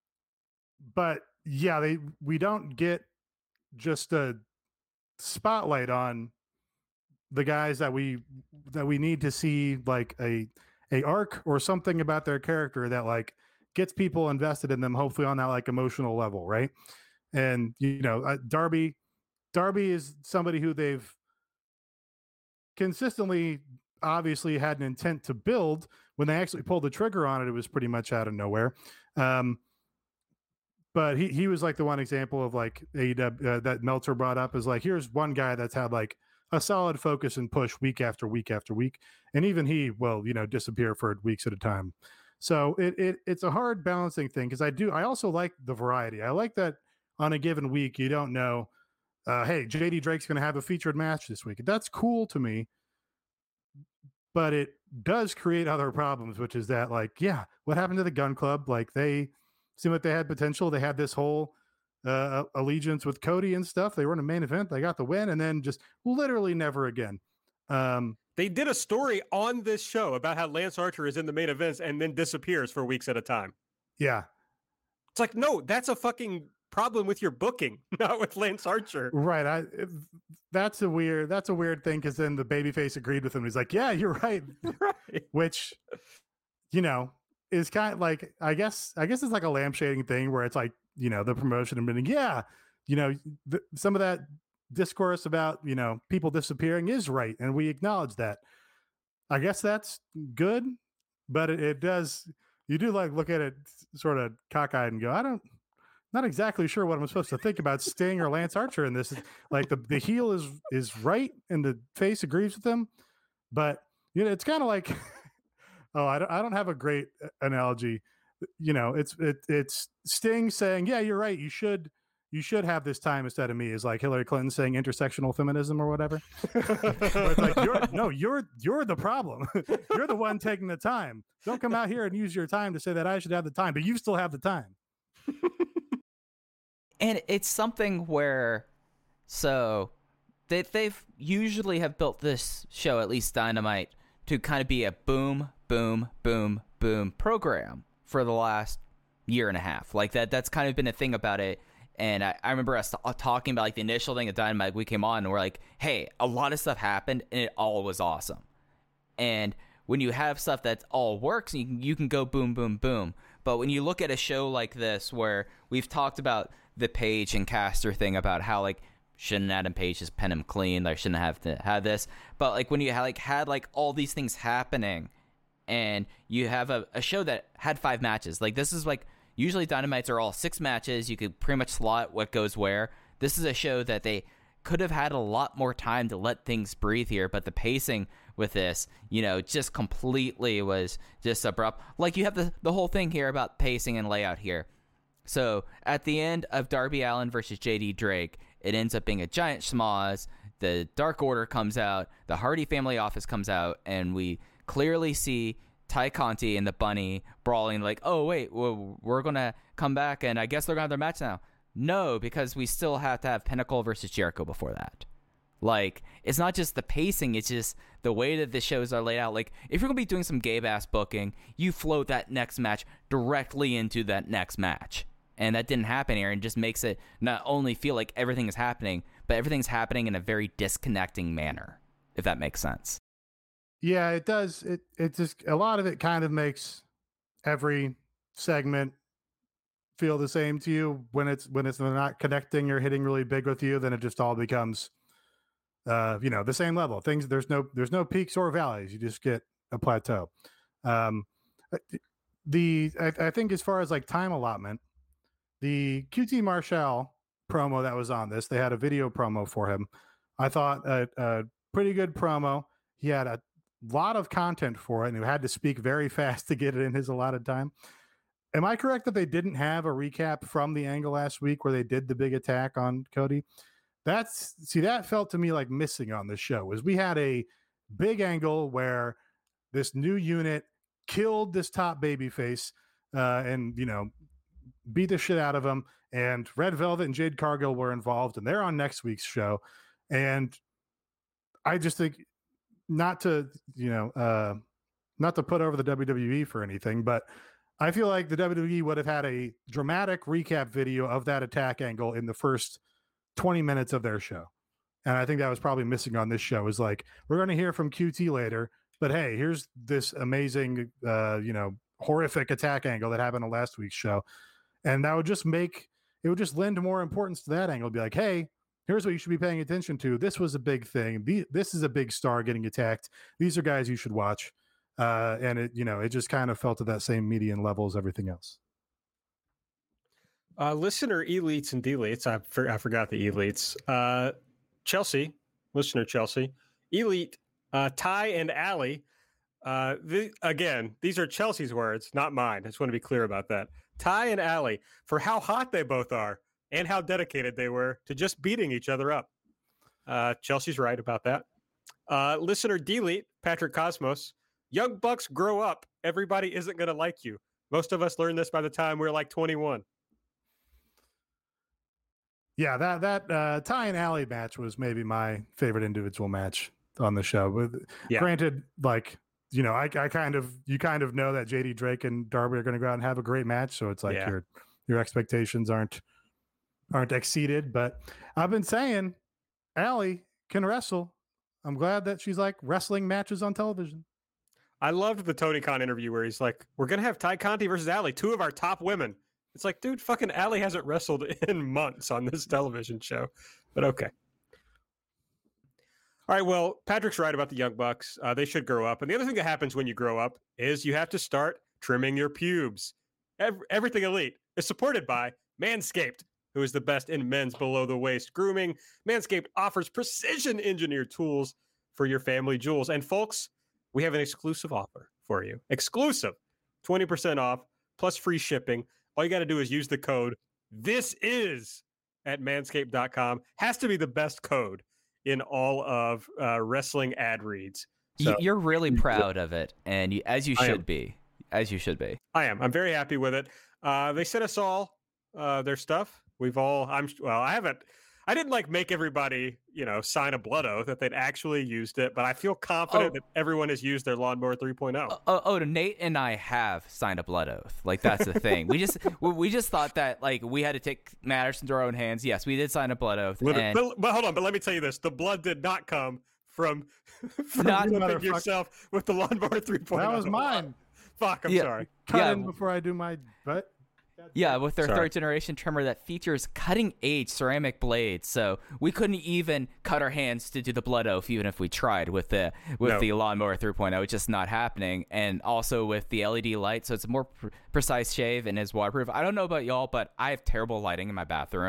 but yeah, they we don't get just a spotlight on the guys that we that we need to see, like a a arc or something about their character that like gets people invested in them, hopefully on that like emotional level, right? And you know, uh, Darby Darby is somebody who they've consistently obviously had an intent to build. When they actually pulled the trigger on it, it was pretty much out of nowhere. Um, but he he was like the one example of like A E W uh, that Meltzer brought up is like, here's one guy that's had like a solid focus and push week after week after week. And even he will, you know, disappear for weeks at a time. So it, it it's a hard balancing thing. Cause I do, I also like the variety. I like that on a given week, you don't know, uh, hey, J D Drake's going to have a featured match this week. That's cool to me. But it does create other problems, which is that, like, yeah, what happened to the Gun Club? Like, they seemed like they had potential. They had this whole uh, allegiance with Cody and stuff. They were in a main event. They got the win, and then just literally never again. Um, they did a story on this show about how Lance Archer is in the main events and then disappears for weeks at a time. Yeah. It's like, no, that's a fucking problem with your booking, not with Lance Archer. Right. I that's a weird that's a weird thing, because then the babyface agreed with him. He's like, yeah, you're right. Right. Which, you know, is kind of like, I guess I guess it's like a lampshading thing where it's like, you know, the promotion and being, yeah, you know, th- some of that discourse about, you know, people disappearing is right, and we acknowledge that. I guess that's good, but it, it does, you do like look at it sort of cockeyed and go, I don't not exactly sure what I'm supposed to think about Sting or Lance Archer in this. Like the, the heel is is right and the face agrees with them, but you know, it's kind of like, oh, I don't I don't have a great analogy. You know, it's it it's Sting saying, yeah, you're right, you should you should have this time instead of me, is like Hillary Clinton saying intersectional feminism or whatever. It's like, you're, no, you're you're the problem. You're the one taking the time. Don't come out here and use your time to say that I should have the time, but you still have the time. And it's something where, so they, they've usually have built this show, at least Dynamite, to kind of be a boom, boom, boom, boom program for the last year and a half. Like that, that's kind of been a thing about it. And I, I remember us t- talking about like the initial thing of Dynamite. We came on and we're like, hey, a lot of stuff happened and it all was awesome. And when you have stuff that all works, you can, you can go boom, boom, boom. But when you look at a show like this, where we've talked about the Page and Caster thing about how like shouldn't Adam Page just pen him clean, like shouldn't have to have this, but like when you had like had like all these things happening, and you have a, a show that had five matches, like this is like usually Dynamites are all six matches, you could pretty much slot what goes where. This is a show that they could have had a lot more time to let things breathe here, but the pacing with this, you know, just completely was just abrupt. Like, you have the, the whole thing here about pacing and layout here. So at the end of Darby Allin versus J D Drake, it ends up being a giant schmoz. The Dark Order comes out, the Hardy family office comes out, and we clearly see Ty Conti and the Bunny brawling like, oh, wait, well, we're going to come back, and I guess they're going to have their match now. No, because we still have to have Pinnacle versus Jericho before that. Like, it's not just the pacing, it's just the way that the shows are laid out. Like, if you're going to be doing some Gabe-ass booking, you float that next match directly into that next match. And that didn't happen here, and just makes it not only feel like everything is happening, but everything's happening in a very disconnecting manner, if that makes sense. Yeah, it does. It it just, a lot of it kind of makes every segment feel the same to you. When it's when it's not connecting or hitting really big with you, then it just all becomes uh you know, the same level. Things there's no there's no peaks or valleys. You just get a plateau. Um the I, I think as far as like time allotment, the Q T Marshall promo that was on this, they had a video promo for him. I thought a, a pretty good promo. He had a lot of content for it, and he had to speak very fast to get it in his allotted time. Am I correct that they didn't have a recap from the angle last week where they did the big attack on Cody? That's see, that felt to me like missing on the show. Was we had a big angle where this new unit killed this top babyface uh, and you know beat the shit out of him. And Red Velvet and Jade Cargill were involved, and they're on next week's show. And I just think, not to you know, uh, not to put over the W W E for anything, but I feel like the W W E would have had a dramatic recap video of that attack angle in the first twenty minutes of their show. And I think that was probably missing on this show, is like, we're going to hear from Q T later, but hey, here's this amazing, uh, you know, horrific attack angle that happened on last week's show. And that would just make, it would just lend more importance to that angle. It'd be like, hey, here's what you should be paying attention to. This was a big thing. The, this is a big star getting attacked. These are guys you should watch. Uh, and it, you know, it just kind of felt at that same median level as everything else. Uh, listener elites and deletes. I, for, I forgot the elites. Uh, Chelsea, listener Chelsea, elite, uh, Ty and Allie. Uh, the, again, these are Chelsea's words, not mine. I just want to be clear about that. Ty and Allie, for how hot they both are and how dedicated they were to just beating each other up. Uh, Chelsea's right about that. Uh, listener delete, Patrick Cosmos. Young Bucks grow up. Everybody isn't going to like you. Most of us learned this by the time we were like twenty-one. Yeah, that that uh, Ty and Allie match was maybe my favorite individual match on the show. But yeah. Granted, like, you know, I, I kind of you kind of know that J D Drake and Darby are going to go out and have a great match, so it's like yeah. your your expectations aren't aren't exceeded. But I've been saying Allie can wrestle. I'm glad that she's like wrestling matches on television. I loved the Tony Khan interview where he's like, we're going to have Ty Conti versus Allie, two of our top women. It's like, dude, fucking Allie hasn't wrestled in months on this television show. But okay. All right, well, Patrick's right about the Young Bucks. Uh, they should grow up. And the other thing that happens when you grow up is you have to start trimming your pubes. Every, everything Elite is supported by Manscaped, who is the best in men's below-the-waist grooming. Manscaped offers precision-engineered tools for your family jewels. And folks, we have an exclusive offer for you. Exclusive. twenty percent off plus free shipping. All you got to do is use the code This Is at manscaped dot com. Has to be the best code in all of uh, wrestling ad reads. So, You're really proud of it, and you, as you should be. As you should be. I am. I'm very happy with it. Uh, they sent us all uh, their stuff. We've all, I'm well, I haven't, I didn't like make everybody, you know, sign a blood oath that they'd actually used it, but I feel confident oh. that everyone has used their Lawnmower three point oh. Oh, oh, Nate and I have signed a blood oath. Like, that's the thing. We just, we just thought that, like, we had to take matters into our own hands. Yes, we did sign a blood oath. And... But, but hold on, but let me tell you this. The blood did not come from, from not flipping yourself with the Lawnmower three point oh. That was mine. Fuck, I'm yeah. sorry. Cut yeah. in before I do my butt. Yeah, with their Sorry. third generation trimmer that features cutting edge ceramic blades, so we couldn't even cut our hands to do the blood oath, even if we tried with the with no. the Lawnmower three point oh. It's just not happening. And also with the L E D light, so it's a more pr- precise shave and is waterproof. I don't know about y'all, but I have terrible lighting in my bathroom,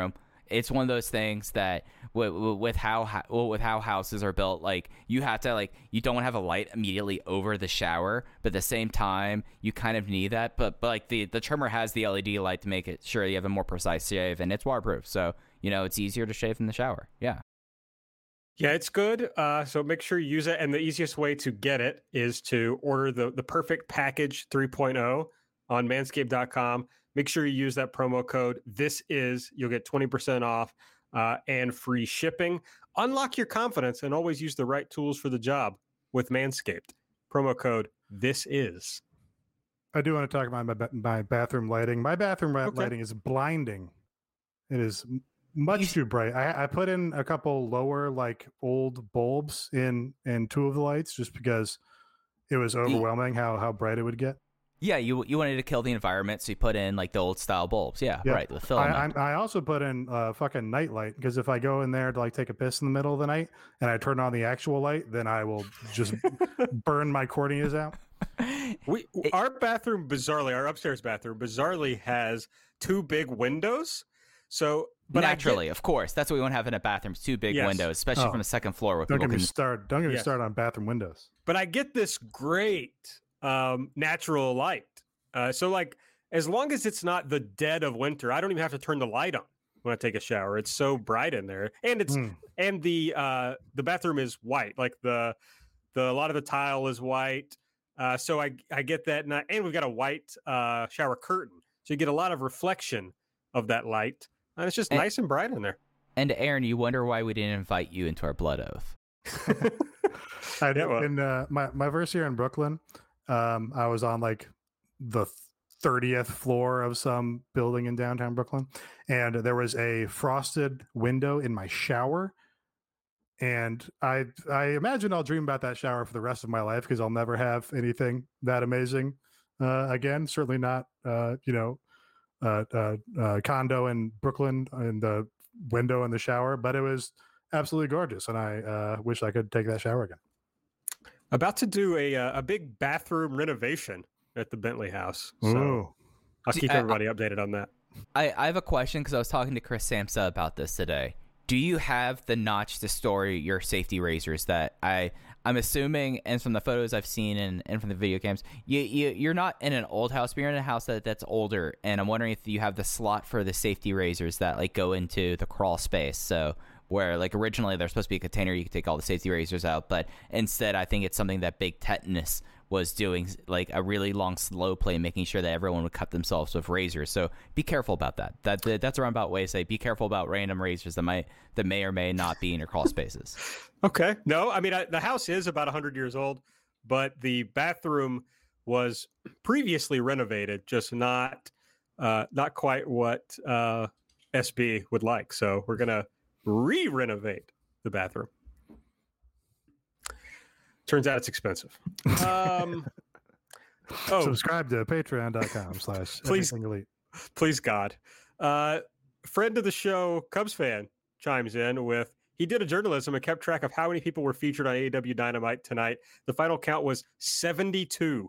it's one of those things that with, with how with how houses are built, like you have to like you don't want to have a light immediately over the shower, but at the same time you kind of need that. But but like the the trimmer has the L E D light to make it sure you have a more precise shave, and it's waterproof, so you know it's easier to shave in the shower. Yeah. Yeah, it's good. Uh, so make sure you use it. And the easiest way to get it is to order the, the Perfect Package three point oh on manscaped dot com. Make sure you use that promo code. This is, you'll get twenty percent off uh, and free shipping. Unlock your confidence and always use the right tools for the job with Manscaped. Promo code This Is. I do want to talk about my, my bathroom lighting. My bathroom Okay. lighting is blinding. It is much You- too bright. I, I put in a couple lower, like old bulbs in in two of the lights, just because it was overwhelming how how bright it would get. Yeah, you you wanted to kill the environment, so you put in like the old style bulbs. Yeah, Yeah. right. The I, filament. I I also put in a fucking night light, because if I go in there to like take a piss in the middle of the night and I turn on the actual light, then I will just burn my corneas out. We It- our bathroom, bizarrely, our upstairs bathroom, bizarrely has two big windows. So, but Naturally, of course. That's what we want to have in a bathroom. Two big Yes. windows, especially Oh. from the second floor where Don't people get me can. start. Don't get me Yes. started on bathroom windows. I get, but I get this great um, natural light. Uh, so, like, as long as it's not the dead of winter, I don't even have to turn the light on when I take a shower. It's so bright in there, and it's Mm. and the uh, the bathroom is white. Like the the a lot of the tile is white. Uh, so I I get that, and, I, and we've got a white uh, shower curtain, so you get a lot of reflection of that light, and it's just And- nice and bright in there. And Aaron, you wonder why we didn't invite you into our blood oath. I Yeah, did well. in uh, my my first year in Brooklyn. Um, I was on like the thirtieth floor of some building in downtown Brooklyn, and there was a frosted window in my shower. And I I imagine I'll dream about that shower for the rest of my life, because I'll never have anything that amazing uh, again. Certainly not uh, you know uh, uh, uh, condo in Brooklyn and the window in the shower, but it was absolutely gorgeous, and I uh, wish I could take that shower again. About to do a uh, a big bathroom renovation at the Bentley house. So Ooh. I'll See, keep I- everybody updated on that. I, I have a question because I was talking to Chris Samsa about this today. Do you have the notch to store your safety razors that I I'm assuming, and from the photos I've seen and, and from the video games, you, you you're not in an old house, but you're in a house that, that's older, and I'm wondering if you have the slot for the safety razors that like go into the crawl space. So where like originally there's supposed to be a container you could take all the safety razors out, but instead I think it's something that Big Tetanus was doing, like a really long slow play, making sure that everyone would cut themselves with razors. So be careful about that. That that's a roundabout way to say be careful about random razors that might that may or may not be in your crawl spaces. Okay. No, I mean I, the house is about one hundred years old, but the bathroom was previously renovated, just not uh, not quite what uh, S B would like. So we're gonna re-renovate the bathroom. Turns out it's expensive. Um, oh, Subscribe to patreon.com slash Please. everything elite. please God. Uh, friend of the show, Cubs fan, chimes in with, he did a journalism and kept track of how many people were featured on A E W Dynamite tonight. The final count was seventy-two.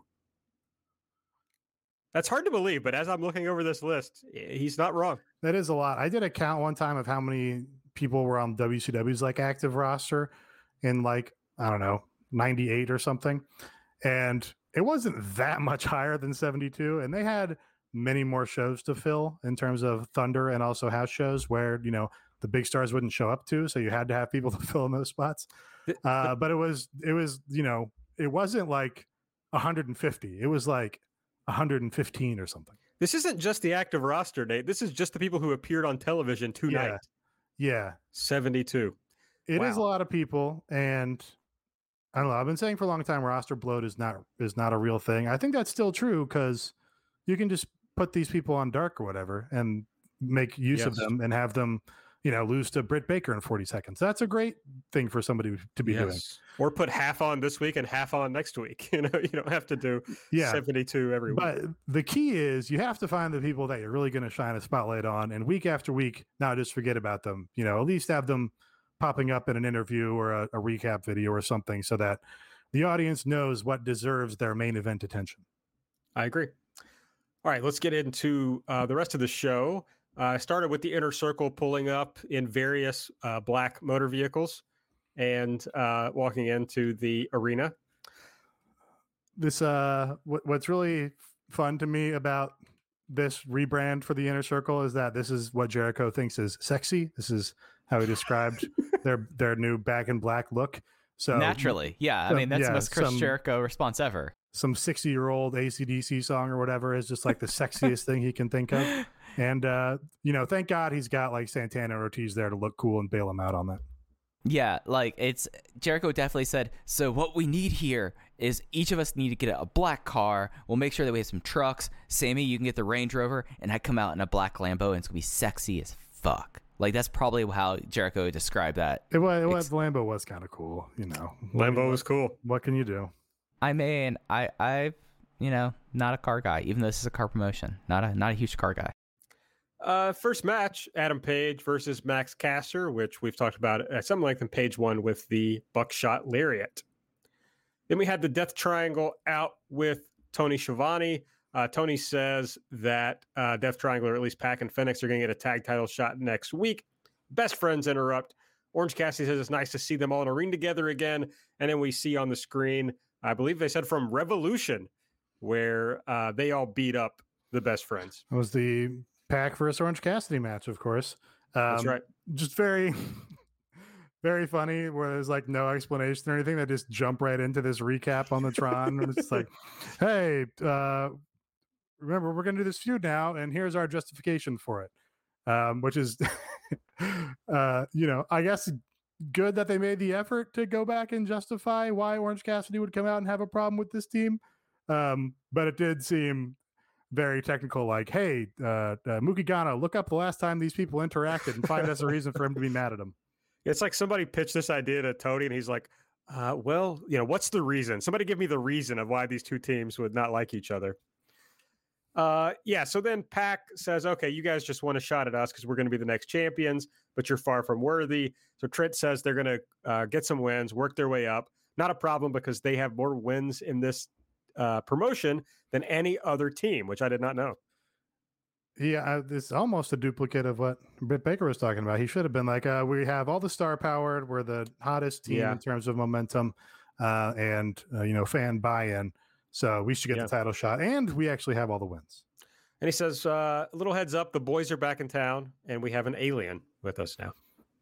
That's hard to believe, but as I'm looking over this list, he's not wrong. That is a lot. I did a count one time of how many people were on W C W's like active roster in like, I don't know, ninety-eight or something. And it wasn't that much higher than seventy-two. And they had many more shows to fill in terms of Thunder and also house shows where, you know, the big stars wouldn't show up to. So you had to have people to fill in those spots. Uh, but it was, it was, you know, it wasn't like one hundred fifty. It was like one hundred fifteen or something. This isn't just the active roster, Nate. This is just the people who appeared on television tonight. Yeah. Yeah. seventy-two. It is a Wow. lot of people, and I don't know. I've been saying for a long time, roster bloat is not is not a real thing. I think that's still true because you can just put these people on dark or whatever and make use of Yes. them and have them, you know, lose to Britt Baker in forty seconds. That's a great thing for somebody to be doing. Or put half on this week and half on next week. You know, you don't have to do Yeah. seventy-two every week. But the key is you have to find the people that you're really going to shine a spotlight on, and week after week, not just forget about them. You know, at least have them popping up in an interview or a, a recap video or something, so that the audience knows what deserves their main event attention. I agree. All right, let's get into uh, the rest of the show. Uh, started with the Inner Circle pulling up in various uh, black motor vehicles and uh, walking into the arena. This uh, what, what's really fun to me about this rebrand for the Inner Circle is that this is what Jericho thinks is sexy. This is how he described their their new back in black look. So naturally, yeah. I so, mean, that's yeah, the most Chris some, Jericho response ever. Some sixty year old A C D C song or whatever is just like the sexiest thing he can think of. And uh, you know, thank God he's got like Santana and Ortiz there to look cool and bail him out on that. Yeah, like it's Jericho definitely said, so what we need here is each of us need to get a black car. We'll make sure that we have some trucks. Sammy, you can get the Range Rover, and I come out in a black Lambo, and it's gonna be sexy as fuck. Like that's probably how Jericho described that. It was, it was Lambo was kind of cool, you know. Lambo was cool. What can you do? I mean, I I you know, not a car guy, even though this is a car promotion. Not a not a huge car guy. Uh, first match, Adam Page versus Max Caster, which we've talked about at some length in page one with the Buckshot Lariat. Then we had the Death Triangle out with Tony Schiavone. Uh, Tony says that uh, Death Triangle, or at least Pac and Fenix, are going to get a tag title shot next week. Best Friends interrupt. Orange Cassidy says it's nice to see them all in a ring together again. And then we see on the screen, I believe they said from Revolution, where uh, they all beat up the Best Friends. It was the Pac versus Orange Cassidy match, of course. Um, That's right. Just very, very funny where there's like no explanation or anything. They just jump right into this recap on the Tron. And it's like, hey, uh, remember, we're going to do this feud now, and here's our justification for it, um, which is, uh, you know, I guess good that they made the effort to go back and justify why Orange Cassidy would come out and have a problem with this team. Um, but it did seem very technical, like, hey, uh, uh, Mookie Ghana, look up the last time these people interacted and find us a reason for him to be mad at them. It's like somebody pitched this idea to Tony, and he's like, uh, well, you know, what's the reason? Somebody give me the reason of why these two teams would not like each other. Uh, yeah, so then Pac says, okay, you guys just want a shot at us because we're going to be the next champions, but you're far from worthy. So Trent says they're going to uh, get some wins, work their way up. Not a problem because they have more wins in this uh, promotion than any other team, which I did not know. Yeah, it's almost a duplicate of what Britt Baker was talking about. He should have been like, uh, we have all the star power. We're the hottest team Yeah. in terms of momentum uh, and, uh, you know, fan buy-in. So we should get Yeah. the title shot. And we actually have all the wins. And he says, uh, a little heads up, the boys are back in town, and we have an alien with us now.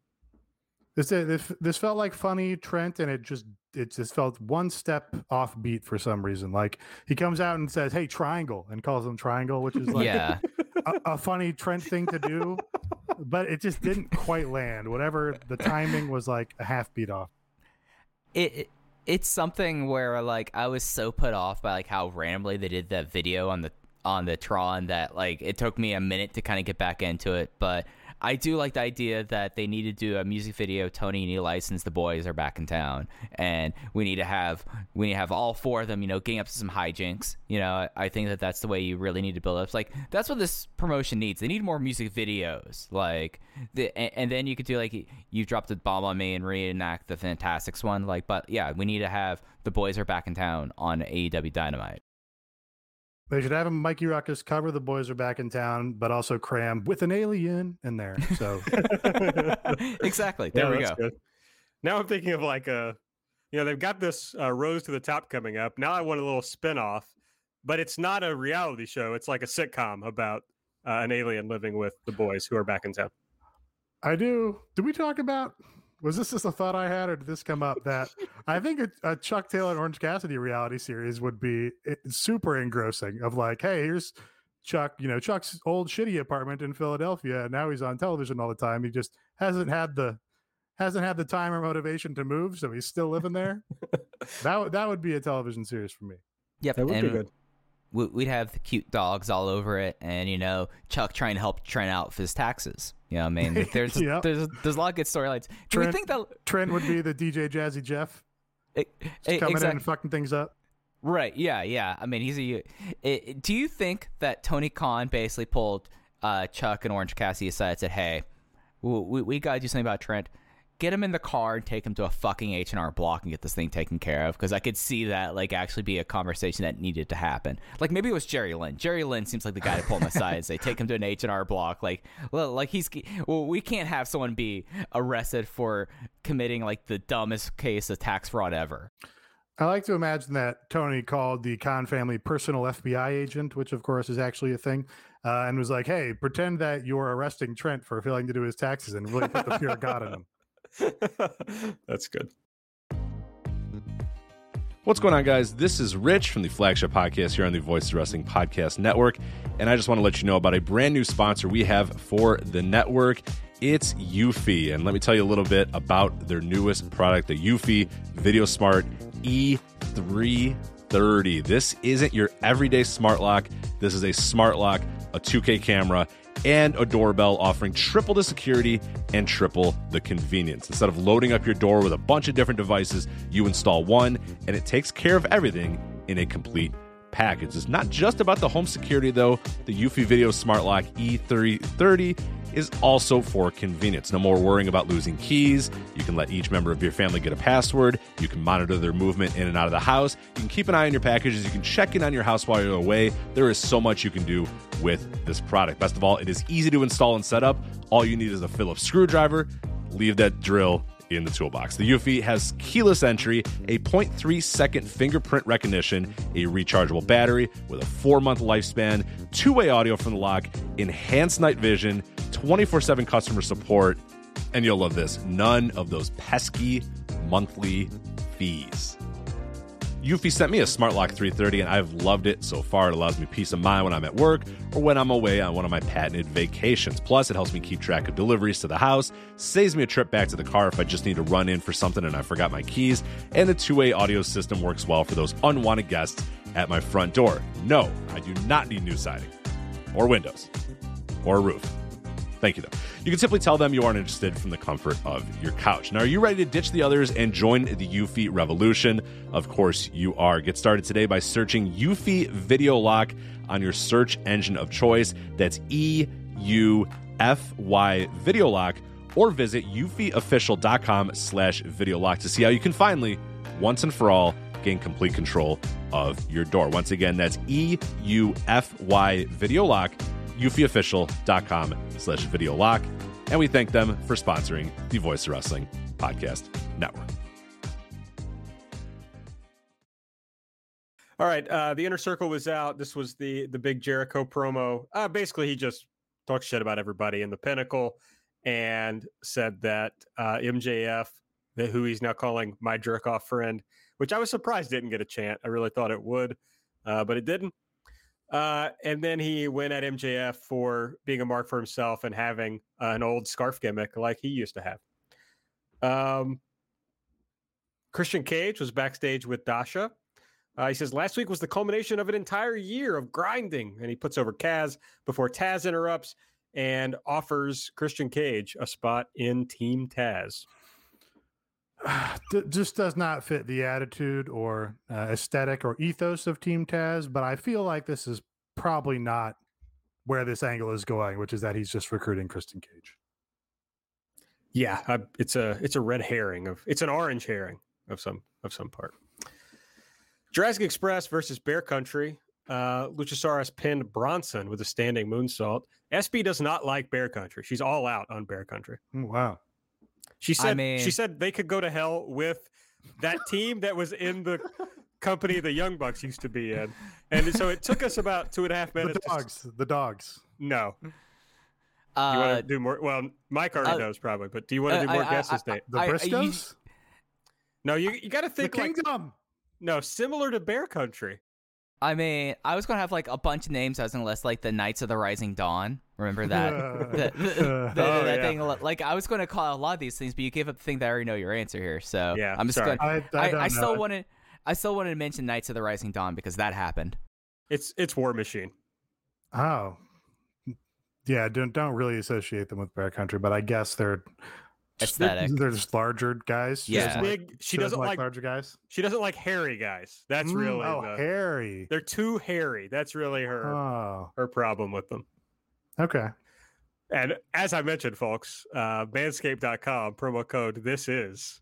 This, this this felt like funny Trent, and it just it just felt one step off beat for some reason. Like he comes out and says, "Hey, Triangle," and calls them Triangle, which is like Yeah. a, a funny Trent thing to do, but it just didn't quite land. Whatever the timing was, like a half beat off. It, it it's something where like I was so put off by like how randomly they did that video on the on the Tron that like it took me a minute to kind of get back into it, but I do like the idea that they need to do a music video. Tony need to license the boys are back in town, and we need to have we need to have all four of them, you know, getting up to some hijinks. You know, I, I think that that's the way you really need to build up. It's like that's what this promotion needs. They need more music videos, like, the, and, and then you could do like you dropped a bomb on me and reenact the Fantastics one. Like, but yeah, we need to have the boys are back in town on A E W Dynamite. They should have him, Mikey Ruckus, cover the boys are back in town, but also cram with an alien in there. So Exactly. There Yeah, we that's go. good. Now I'm thinking of like a, you know, they've got this uh, Rose to the Top coming up. Now I want a little spinoff, but it's not a reality show. It's like a sitcom about uh, an alien living with the boys who are back in town. I do. Did we talk about? Was this just a thought I had, or did this come up? That I think a, a Chuck Taylor and Orange Cassidy reality series would be super engrossing. Of like, hey, here's Chuck. You know, Chuck's old shitty apartment in Philadelphia, and now he's on television all the time. He just hasn't had the hasn't had the time or motivation to move, so he's still living there. that would that would be a television series for me. Yep. That would and be good. we- we'd have the cute dogs all over it, and you know, Chuck trying to help Trent out for his taxes. You know, what I mean, there's Yep. there's there's a lot of good storylines. Do we Trent- think that Trent would be the D J Jazzy Jeff, it, just coming in exactly and fucking things up. right? Yeah, yeah. I mean, he's a. It, do you think that Tony Khan basically pulled uh, Chuck and Orange Cassidy aside and said, "Hey, we we, we got to do something about Trent. get him in the car and take him to a fucking H and R Block and get this thing taken care of, because I could see that like actually be a conversation that needed to happen. Like maybe it was Jerry Lynn. Jerry Lynn seems like the guy to pull him aside and say, take him to an H and R Block. Like, well, like he's well, we can't have someone be arrested for committing like the dumbest case of tax fraud ever. I like to imagine that Tony called the Khan family personal F B I agent, which of course is actually a thing, uh, and was like, hey, pretend that you're arresting Trent for failing to do his taxes and really put the fear of God in him. That's good. What's going on, guys? This is Rich from the flagship podcast here on the Voices of Wrestling Podcast Network, and I just want to let you know about a brand new sponsor we have for the network. It's Eufy, and let me tell you a little bit about their newest product, the Eufy Video Smart E three thirty. This isn't your everyday smart lock. This is a smart lock, a two K camera, and a doorbell offering triple the security and triple the convenience. Instead of loading up your door with a bunch of different devices, you install one, and it takes care of everything in a complete package. It's not just about the home security, though. The Eufy Video Smart Lock E three thirty is also for convenience. No more worrying about losing keys. You can let each member of your family get a password. You can monitor their movement in and out of the house. You can keep an eye on your packages. You can check in on your house while you're away. There is so much you can do with this product. Best of all, it is easy to install and set up. All you need is a Phillips screwdriver. Leave that drill in the toolbox. The Eufy has keyless entry, a zero point three second fingerprint recognition, a rechargeable battery with a four-month lifespan, two-way audio from the lock, enhanced night vision, twenty-four seven customer support, and you'll love this, none of those pesky monthly fees. Eufy sent me a Smart Lock three thirty, and I've loved it so far. It allows me peace of mind when I'm at work or when I'm away on one of my patented vacations. Plus, it helps me keep track of deliveries to the house, saves me a trip back to the car if I just need to run in for something and I forgot my keys, and the two-way audio system works well for those unwanted guests at my front door. No, I do not need new siding or windows or a roof. Thank you, though. You can simply tell them you aren't interested from the comfort of your couch. Now, are you ready to ditch the others and join the Eufy revolution? Of course you are. Get started today by searching Eufy Video Lock on your search engine of choice. That's E U F Y Video Lock, or visit eufyofficial.com slash video lock to see how you can finally, once and for all, gain complete control of your door. Once again, that's E U F Y Video Lock, eufyofficial.com slash video lock. And we thank them for sponsoring the Voice of Wrestling Podcast Network. All right, uh, the Inner Circle was out. This was the the big Jericho promo. Uh, basically, he just talked shit about everybody in the Pinnacle and said that uh, M J F, the, who he's now calling my jerk-off friend, which I was surprised didn't get a chant. I really thought it would, uh, but it didn't. Uh, and then he went at M J F for being a mark for himself and having uh, an old scarf gimmick like he used to have. Um, Christian Cage was backstage with Dasha. Uh, he says, last week was the culmination of an entire year of grinding. And he puts over Kaz before Taz interrupts and offers Christian Cage a spot in Team Taz. Just does not fit the attitude or uh, aesthetic or ethos of Team Taz, but I feel like this is probably not where this angle is going, which is that he's just recruiting Christian Cage. Yeah, I, it's a it's a red herring of it's an orange herring of some of some part. Jurassic Express versus Bear Country. Uh, Luchasaurus pinned Bronson with a standing moonsault. S B does not like Bear Country. She's all out on Bear Country. Wow. She said I mean, she said they could go to hell with that team that was in the company the Young Bucks used to be in. And so it took us about two and a half minutes. The dogs. To... The dogs. No. Uh, you want to do more? Well, Mike already uh, knows probably, but do you want to do more I, guesses, I, I, Nate? The I, Briscoes? I, no, you you got to think the like Kingdom. No, similar to Bear Country. I mean, I was gonna have like a bunch of names. I was gonna list like the Knights of the Rising Dawn. Remember that? the, the, the, oh, that yeah. thing. Like I was gonna call a lot of these things, but you gave up the thing that I already know your answer here. So yeah, I'm just sorry. gonna. I, I, I, I still it. wanted. I still wanted to mention Knights of the Rising Dawn because that happened. It's it's War Machine. Oh, yeah. Don't don't really associate them with Bear Country, but I guess they're aesthetic. They're, they're just larger guys. Yeah. Just Big. Like, she so doesn't like, like larger guys. She doesn't like hairy guys. That's Mm, really oh the, hairy. They're too hairy. That's really her Oh, her problem with them. okay. And as I mentioned, folks, uh, manscaped dot com, promo code this is.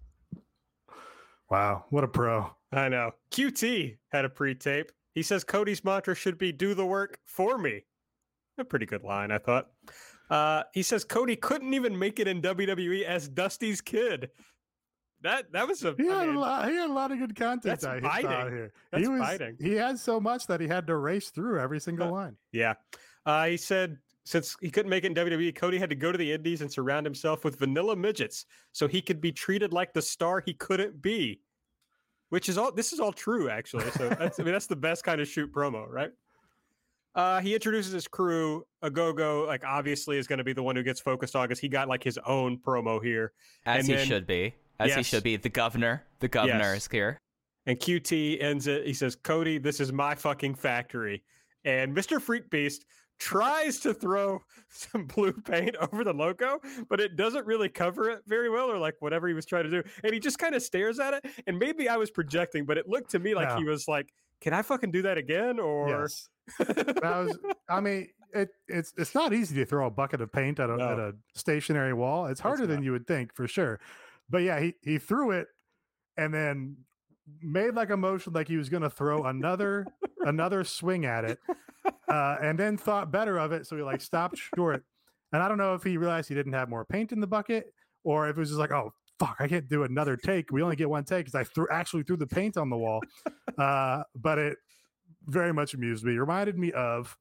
Wow, what a pro. I know. Q T had a pre-tape. He says Cody's mantra should be do the work for me. A pretty good line, I thought. Uh, he says Cody couldn't even make it in W W E as Dusty's kid. That that was a He I had mean, a lot. He had a lot of good content. that's I biting. thought here. That's he was. biting. He had so much that he had to race through every single Uh, line. Yeah. Uh, he said since he couldn't make it in W W E, Cody had to go to the Indies and surround himself with vanilla midgets so he could be treated like the star he couldn't be. Which is all. This is all true, actually. So that's. I mean, that's the best kind of shoot promo, right? Uh, he introduces his crew. Agogo, like obviously, is going to be the one who gets focused on because he got like his own promo here, As and he then- should be. As he Yes. should be. The governor. The governor Yes. is here. And Q T ends it. He says, "Cody, this is my fucking factory." And Mister Freak Beast tries to throw some blue paint over the logo, but it doesn't really cover it very well, or like whatever he was trying to do. And he just kind of stares at it. And maybe I was projecting, but it looked to me like No. he was like, "Can I fucking do that again?" Or Yes. That was. I mean, it, it's it's not easy to throw a bucket of paint at a, No. at a stationary wall. It's harder than not. you would think, for sure. But yeah, he he threw it, and then made like a motion like he was going to throw another another swing at it, uh, and then thought better of it, so he like stopped short. And I don't know if he realized he didn't have more paint in the bucket, or if it was just like, oh fuck, I can't do another take. We only get one take because I threw actually threw the paint on the wall. Uh, but it very much amused me. It reminded me of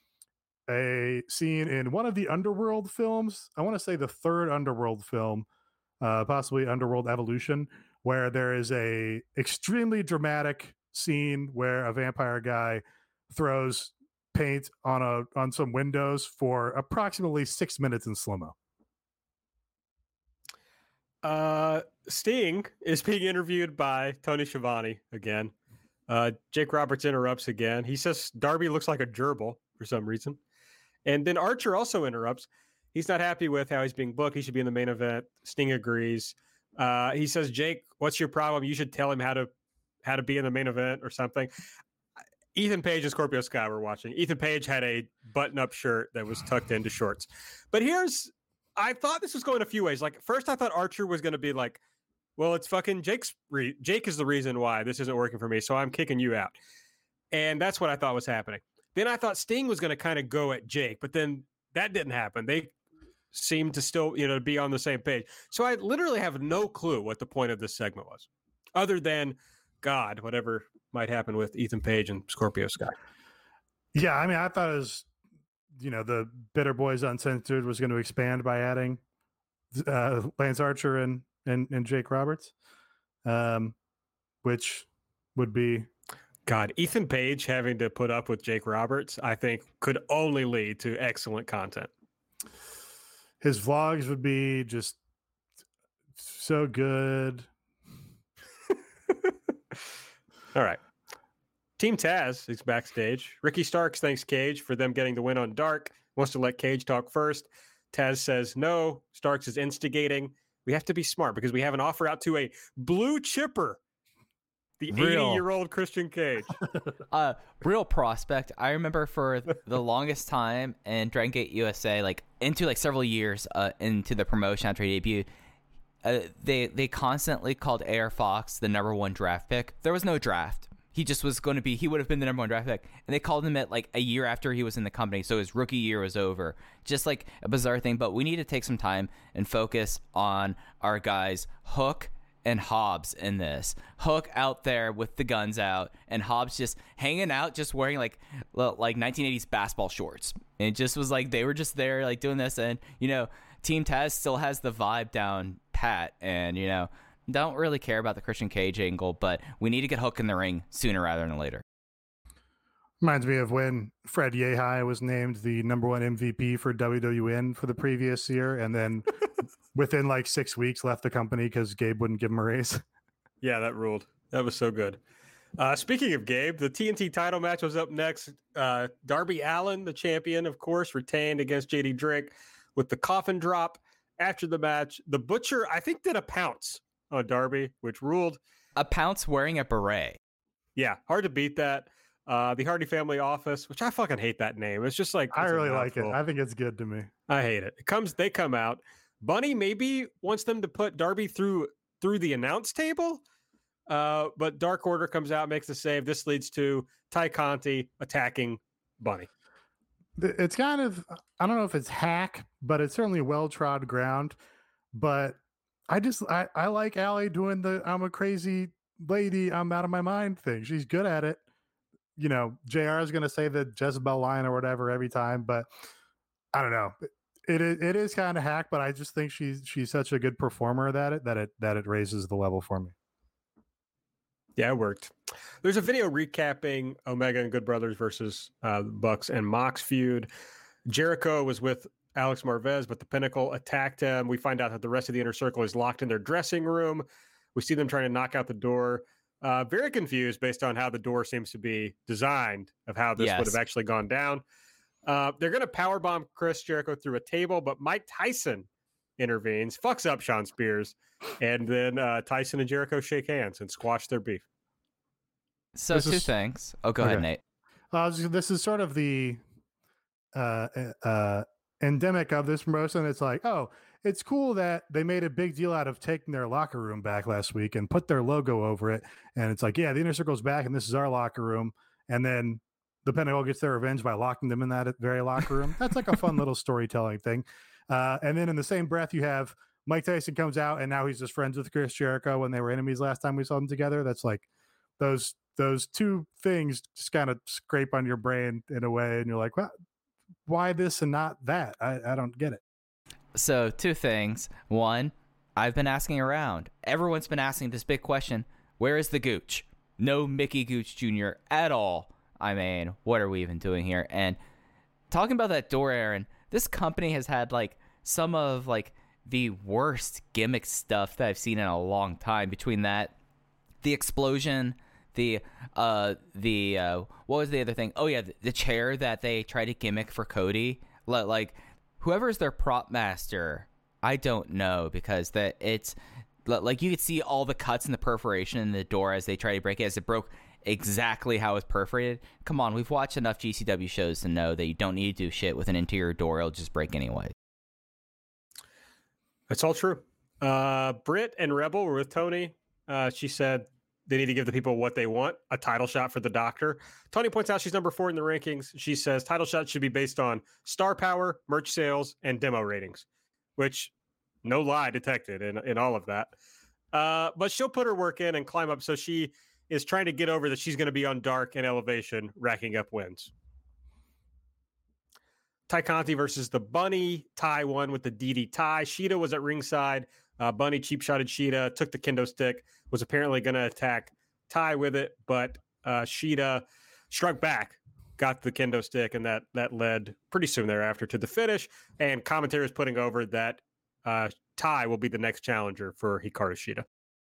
a scene in one of the Underworld films. I want to say the third Underworld film, uh, possibly Underworld Evolution, where there is a extremely dramatic scene where a vampire guy throws paint on a on some windows for approximately six minutes in slow-mo. Uh, Sting is being interviewed by Tony Schiavone again. Uh, Jake Roberts interrupts again. He says Darby looks like a gerbil for some reason. And then Archer also interrupts. He's not happy with how he's being booked. He should be in the main event. Sting agrees. Uh, he says, Jake, what's your problem? You should tell him how to how to be in the main event or something. Ethan Page and Scorpio Sky were watching. Ethan Page had a button-up shirt that was tucked into shorts. But here's, I thought this was going a few ways. Like, first I thought Archer was going to be like, well, it's fucking Jake's, re- Jake is the reason why this isn't working for me, so I'm kicking you out. And that's what I thought was happening. Then I thought Sting was going to kind of go at Jake, but then that didn't happen. They seemed to still, you know, be on the same page. So I literally have no clue what the point of this segment was, other than, God, whatever might happen with Ethan Page and Scorpio Sky. Yeah, I mean, I thought it was, you know, the Bitter Boys Uncensored was going to expand by adding uh, Lance Archer and, and and Jake Roberts, um, which would be God, Ethan Page having to put up with Jake Roberts, I think, could only lead to excellent content. His vlogs would be just so good. All right. Team Taz is backstage. Ricky Starks thanks Cage for them getting the win on Dark. Wants to let Cage talk first. Taz says no. Starks is instigating. We have to be smart because we have an offer out to a blue chipper, the eighty-year-old Christian Cage. uh, real prospect. I remember for the longest time in Dragon Gate U S A, like into like several years uh, into the promotion after he debuted, uh, they they constantly called A R Fox the number one draft pick. There was no draft. He just was going to be, he would have been the number one draft pick. And they called him at like a year after he was in the company. So his rookie year was over. Just like a bizarre thing. But we need to take some time and focus on our guys, Hook and Hobbs, in this. Hook out there with the guns out, and Hobbs just hanging out, just wearing like like nineteen eighties basketball shorts. And it just was like, they were just there like doing this. And, you know, Team Taz still has the vibe down pat. And, you know, don't really care about the Christian Cage angle, but we need to get Hook in the ring sooner rather than later. Reminds me of when Fred Yehi was named the number one M V P for W W N for the previous year, and then within like six weeks left the company because Gabe wouldn't give him a raise. Yeah, that ruled. That was so good. Uh, speaking of Gabe, the T N T title match was up next. Uh, Darby Allin, the champion, of course, retained against J D Drake with the coffin drop. After the match, the Butcher, I think, did a pounce on Darby, which ruled. A pounce wearing a beret. Yeah, hard to beat that. Uh, the Hardy Family Office, which I fucking hate that name. It's just like I it's a really like it. mouthful. I think it's good to me. I hate it. It comes. They come out. Bunny maybe wants them to put Darby through through the announce table, uh, but Dark Order comes out, makes the save. This leads to Ty Conti attacking Bunny. It's kind of, I don't know if it's hack, but it's certainly well trod ground. But I just I, I like Allie doing the I'm a crazy lady, I'm out of my mind thing. She's good at it. You know, J R is going to say the Jezebel line or whatever every time, but I don't know. It is it is kind of hack, but I just think she's she's such a good performer at it that it that it raises the level for me. Yeah, it worked. There's a video recapping Omega and Good Brothers versus uh, Bucks and Mox feud. Jericho was with Alex Marvez, but the Pinnacle attacked him. We find out that the rest of the Inner Circle is locked in their dressing room. We see them trying to knock out the door. Uh, very confused based on how the door seems to be designed of how this Yes. would have actually gone down. Uh, they're going to powerbomb Chris Jericho through a table, but Mike Tyson intervenes, fucks up Sean Spears, and then uh, Tyson and Jericho shake hands and squash their beef. So This two is- things. Oh, go Okay. ahead, Nate. Uh, this is sort of the uh, uh, endemic of this promotion. It's like, oh, it's cool that they made a big deal out of taking their locker room back last week and put their logo over it. And it's like, yeah, the Inner Circle's back and this is our locker room. And then the Pentagon gets their revenge by locking them in that very locker room. That's like a fun little storytelling thing. Uh, and then in the same breath, you have Mike Tyson comes out and now he's just friends with Chris Jericho when they were enemies last time we saw them together. That's like those those two things just kind of scrape on your brain in a way. And you're like, well, why this and not that? I, I don't get it. So two things. One, I've been asking around. Everyone's been asking this big question: where is the Gooch? No Mickey Gooch Junior at all. I mean, what are we even doing here? And talking about that door, Aaron, this company has had like some of like the worst gimmick stuff that I've seen in a long time. Between that, the explosion, the uh, the uh, what was the other thing? Oh yeah, the, the chair that they tried to gimmick for Cody. Like whoever's their prop master, I don't know, because that it's like you could see all the cuts and the perforation in the door as they try to break it, as it broke exactly how it's perforated. Come on, we've watched enough G C W shows to know that you don't need to do shit with an interior door. It'll just break anyway. That's all true. Uh, Britt and Rebel were with Tony. Uh, she said they need to give the people what they want, a title shot for the Doctor. Tony points out she's number four in the rankings. She says title shots should be based on star power, merch sales, and demo ratings, which no lie detected in, in all of that. Uh, but she'll put her work in and climb up. So she is trying to get over that she's going to be on Dark and Elevation, racking up wins. Ty Conti versus the Bunny. Ty won with the D D tie. Sheeta was at ringside. Uh, Bunny cheap shotted Sheeta, took the kendo stick, was apparently going to attack Ty with it, but uh, Sheeta struck back, got the kendo stick, and that that led pretty soon thereafter to the finish. And commentary is putting over that uh, Ty will be the next challenger for Hikaru Shida.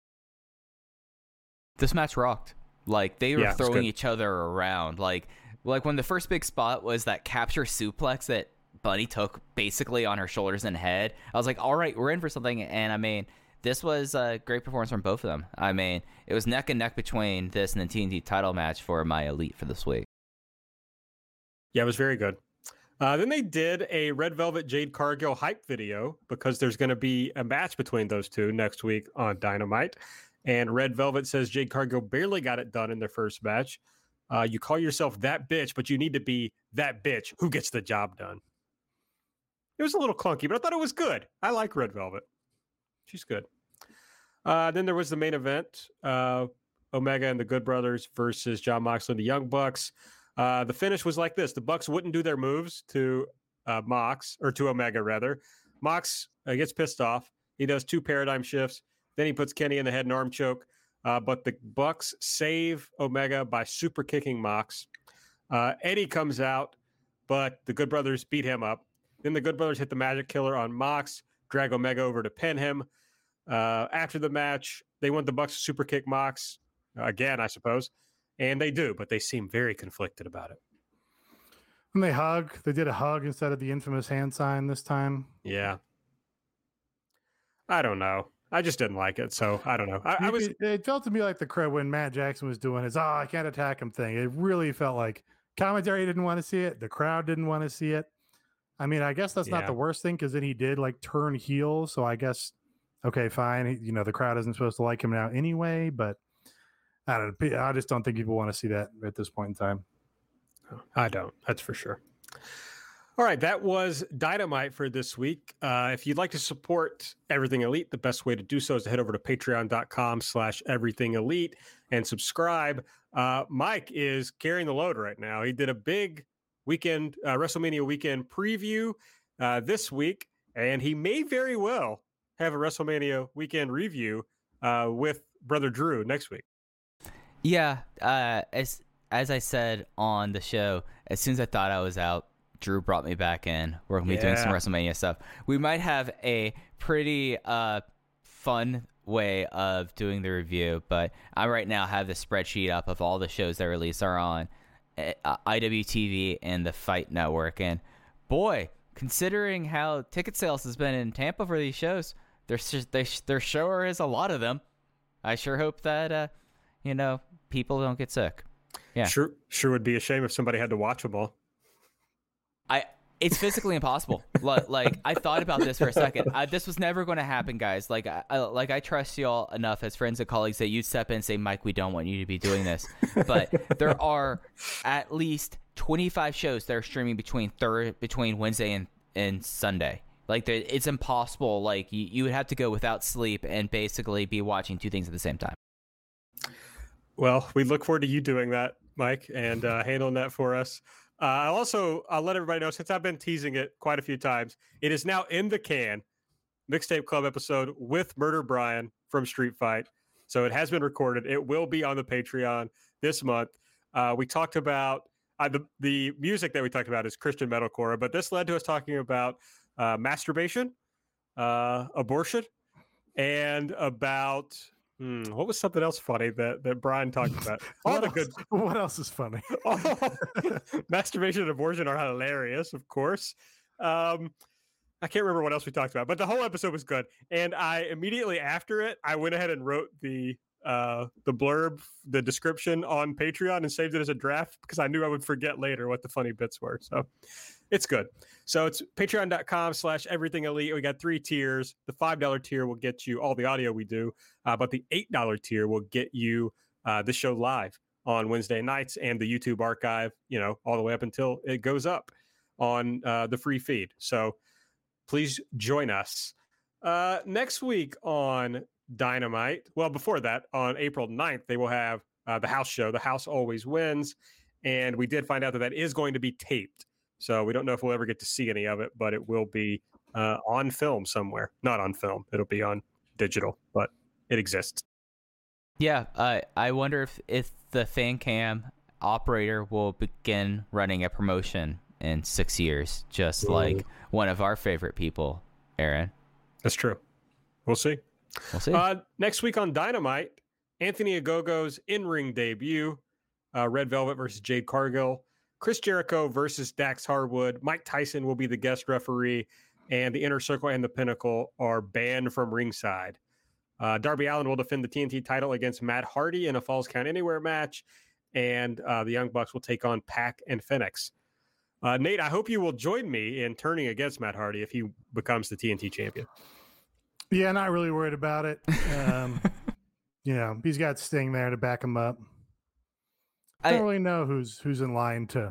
This match rocked. Like they were Yeah, it was throwing good. each other around. Like like when the first big spot was that capture suplex that Bunny took basically on her shoulders and head. I was like, all right, we're in for something. And I mean, this was a great performance from both of them. I mean, it was neck and neck between this and the T N T title match for my elite for this week. Yeah, it was very good. Uh, then they did a Red Velvet Jade Cargill hype video because there's going to be a match between those two next week on Dynamite. And Red Velvet says Jade Cargill barely got it done in their first match. Uh, you call yourself that bitch, but you need to be that bitch who gets the job done. It was a little clunky, but I thought it was good. I like Red Velvet. She's good. Uh, then there was the main event, uh, Omega and the Good Brothers versus Jon Moxley and the Young Bucks. Uh, the finish was like this. The Bucks wouldn't do their moves to uh, Mox, or to Omega, rather. Mox uh, gets pissed off. He does two paradigm shifts. Then he puts Kenny in the head and arm choke. Uh, but the Bucks save Omega by super kicking Mox. Uh, Eddie comes out, but the Good Brothers beat him up. Then the Good Brothers hit the Magic Killer on Mox, drag Omega over to pin him. Uh, after the match, they want the Bucks to super kick Mox uh, again, I suppose. And they do, but they seem very conflicted about it. And they hug. They did a hug instead of the infamous hand sign this time. Yeah. I don't know. I just didn't like it. So I don't know. I, I was. It, it felt to me like the crowd when Matt Jackson was doing his "oh, I can't attack him" thing. It really felt like commentary didn't want to see it. The crowd didn't want to see it. I mean, I guess that's Yeah. not the worst thing because then he did like turn heel. So I guess okay, fine. He, you know, the crowd isn't supposed to like him now anyway. But I don't know. I just don't think people want to see that at this point in time. I don't. That's for sure. All right, that was Dynamite for this week. Uh, if you'd like to support Everything Elite, the best way to do so is to head over to patreon.com slash everything elite and subscribe. Uh, Mike is carrying the load right now. He did a big weekend, uh, WrestleMania weekend preview uh, this week, and he may very well have a WrestleMania weekend review uh, with Brother Drew next week. Yeah, uh, as as I said on the show, as soon as I thought I was out, Drew brought me back in. We're going to be doing some Yeah. WrestleMania stuff. We might have a pretty uh, fun way of doing the review, but I right now have the spreadsheet up of all the shows that release are on uh, I W T V and the Fight Network. And boy, considering how ticket sales has been in Tampa for these shows, there's just, there, there sure is a lot of them. I sure hope that, uh, you know, people don't get sick. Yeah. Sure, sure would be a shame if somebody had to watch them all. I it's physically impossible. Like, like I thought about this for a second. I, this was never going to happen, guys. Like, I, I like I trust y'all enough as friends and colleagues that you step in and say, Mike, we don't want you to be doing this. But there are at least twenty-five shows that are streaming between third between Wednesday and, and Sunday. Like, there, it's impossible. Like, you, you would have to go without sleep and basically be watching two things at the same time. Well, we look forward to you doing that, Mike, and uh, handling that for us. Uh, I'll also, I'll let everybody know, since I've been teasing it quite a few times, it is now in the can, Mixtape Club episode with Murder Brian from Street Fight. So it has been recorded. It will be on the Patreon this month. Uh, we talked about, uh, the, the music that we talked about is Christian metalcore, but this led to us talking about uh, masturbation, uh, abortion, and about... Hmm, what was something else funny that, that Brian talked about? All What the else- good What else is funny? masturbation and abortion are hilarious, of course. Um, I can't remember what else we talked about, but the whole episode was good. And I immediately after it, I went ahead and wrote the uh, the blurb, the description on Patreon and saved it as a draft because I knew I would forget later what the funny bits were. So it's good. So it's patreon.com slash everything elite. We got three tiers. The five dollar tier will get you all the audio we do, uh, but the eight dollar tier will get you uh, the show live on Wednesday nights and the YouTube archive, you know, all the way up until it goes up on uh, the free feed. So please join us. Uh, next week on Dynamite, well, before that, on April ninth, they will have uh, the house show. The house always wins. And we did find out that that is going to be taped. So we don't know if we'll ever get to see any of it, but it will be uh, on film somewhere. Not on film. It'll be on digital, but it exists. Yeah, uh, I wonder if, if the fan cam operator will begin running a promotion in six years, just Ooh. like one of our favorite people, Aaron. That's true. We'll see. We'll see. Uh, next week on Dynamite, Anthony Ogogo's in-ring debut, uh, Red Velvet versus Jade Cargill, Chris Jericho versus Dax Harwood, Mike Tyson will be the guest referee, and the Inner Circle and the Pinnacle are banned from ringside. Uh, Darby Allin will defend the T N T title against Matt Hardy in a Falls Count Anywhere match, and uh, the Young Bucks will take on Pac and Phoenix. Uh, Nate, I hope you will join me in turning against Matt Hardy if he becomes the T N T champion. Yeah, not really worried about it. Um, you know, he's got Sting there to back him up. I don't I- really know who's who's in line to.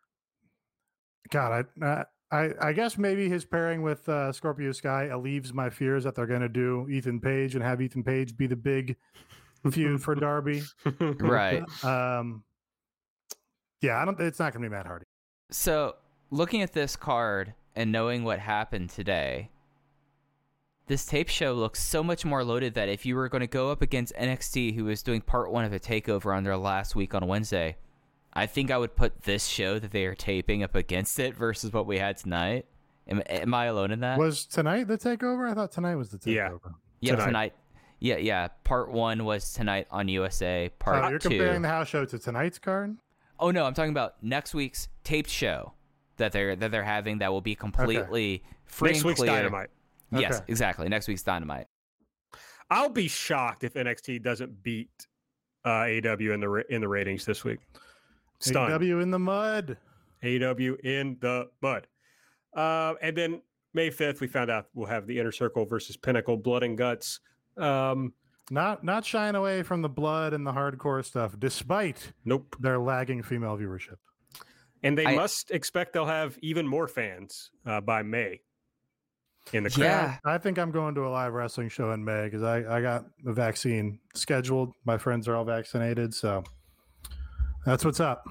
God, I uh, I I guess maybe his pairing with uh, Scorpio Sky alleviates my fears that they're going to do Ethan Page and have Ethan Page be the big feud for Darby. Right. Um, yeah, I don't. It's not going to be Matt Hardy. So, looking at this card and knowing what happened today, this tape show looks so much more loaded that if you were going to go up against N X T, who was doing part one of a takeover on their last week on Wednesday, I think I would put this show that they are taping up against it versus what we had tonight. Am, am I alone in that? Was tonight the takeover? I thought tonight was the takeover. Yeah. yeah, tonight. tonight. Yeah, yeah. Part one was tonight on U S A. Part Oh, you're two. comparing the house show to tonight's card? Oh no, I'm talking about next week's taped show that they're that they're having that will be completely free Next and week's clear. Dynamite. Yes, Okay. exactly. Next week's Dynamite. I'll be shocked if N X T doesn't beat uh, A E W in the ra- in the ratings this week. Stunned. A E W in the mud. A E W in the mud. Uh, and then May fifth, we found out we'll have the Inner Circle versus Pinnacle, Blood and Guts. Um, Not not shying away from the blood and the hardcore stuff, despite nope. their lagging female viewership. And they I- must expect they'll have even more fans uh, by May in the crowd. Yeah. I think I'm going to a live wrestling show in May because I, I got the vaccine scheduled. My friends are all vaccinated, so that's what's up.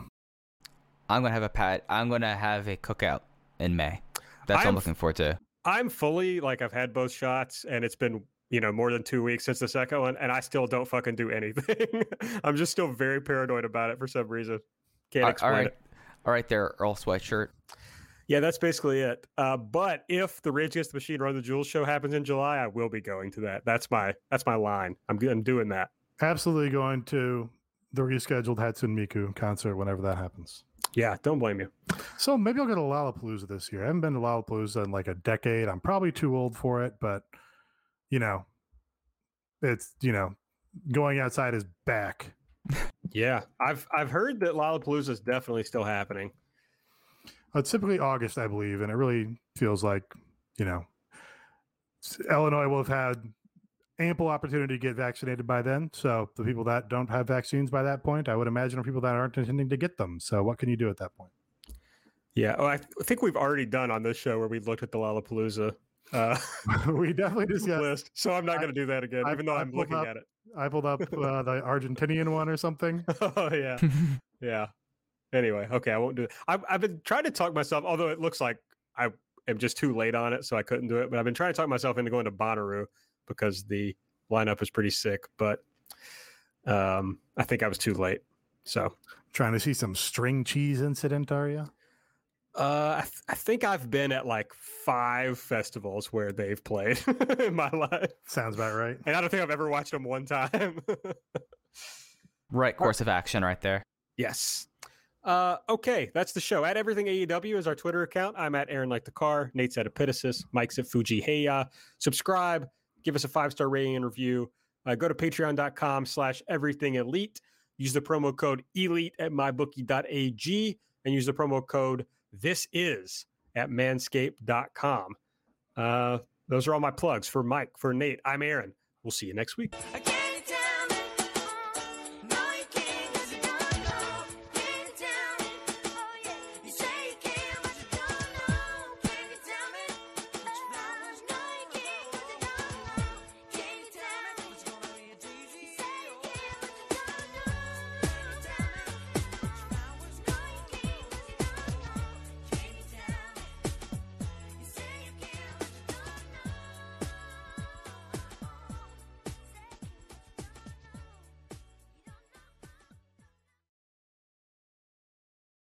I'm gonna have a pat. I'm gonna have a cookout in May. That's what I'm I'm- looking forward to. I'm fully, like, I've had both shots, and it's been, you know, more than two weeks since the second one, and I still don't fucking do anything. I'm just still very paranoid about it for some reason. Can't All- explain all right, it. all right, there, Earl Sweatshirt. Yeah, that's basically it. Uh, but if the Rage Against the Machine Run the Jewels show happens in July, I will be going to that. That's my that's my line. I'm, I'm doing that. Absolutely going to the rescheduled Hatsune Miku concert whenever that happens. Yeah, don't blame you. So maybe I'll go to Lollapalooza this year. I haven't been to Lollapalooza in like a decade. I'm probably too old for it, but you know, it's, you know, going outside is back. Yeah, I've I've heard that Lollapalooza is definitely still happening. It's typically August, I believe, and it really feels like, you know, s- Illinois will have had ample opportunity to get vaccinated by then. So the people that don't have vaccines by that point, I would imagine, are people that aren't intending to get them. So what can you do at that point? Yeah, well, I th- I think we've already done on this show where we looked at the Lollapalooza uh, We definitely discussed. list, so I'm not I- going to do that again, I- even though I I'm pulled looking up- at it. I pulled up uh, the Argentinian one or something. Oh yeah, yeah. Anyway, okay, I won't do it. I've, I've been trying to talk myself, although it looks like I am just too late on it, so I couldn't do it. But I've been trying to talk myself into going to Bonnaroo because the lineup is pretty sick. But um, I think I was too late. So Trying to see some string cheese incident, are you? uh, I, th- I think I've been at like five festivals where they've played in my life, Sounds about right. and I don't think I've ever watched them one time. Right course of action, right there. Yes. Uh, okay, that's the show. At Everything A E W is our Twitter account. I'm at Aaron Like the Car. Nate's at Epitasis. Mike's at Fuji Heya. Subscribe. Give us a five-star rating and review. Uh, go to patreon.com slash everything elite. Use the promo code ELITE at mybookie dot a g and use the promo code This Is at manscaped dot com. Uh, those are all my plugs. For Mike, for Nate, I'm Aaron. We'll see you next week. I can't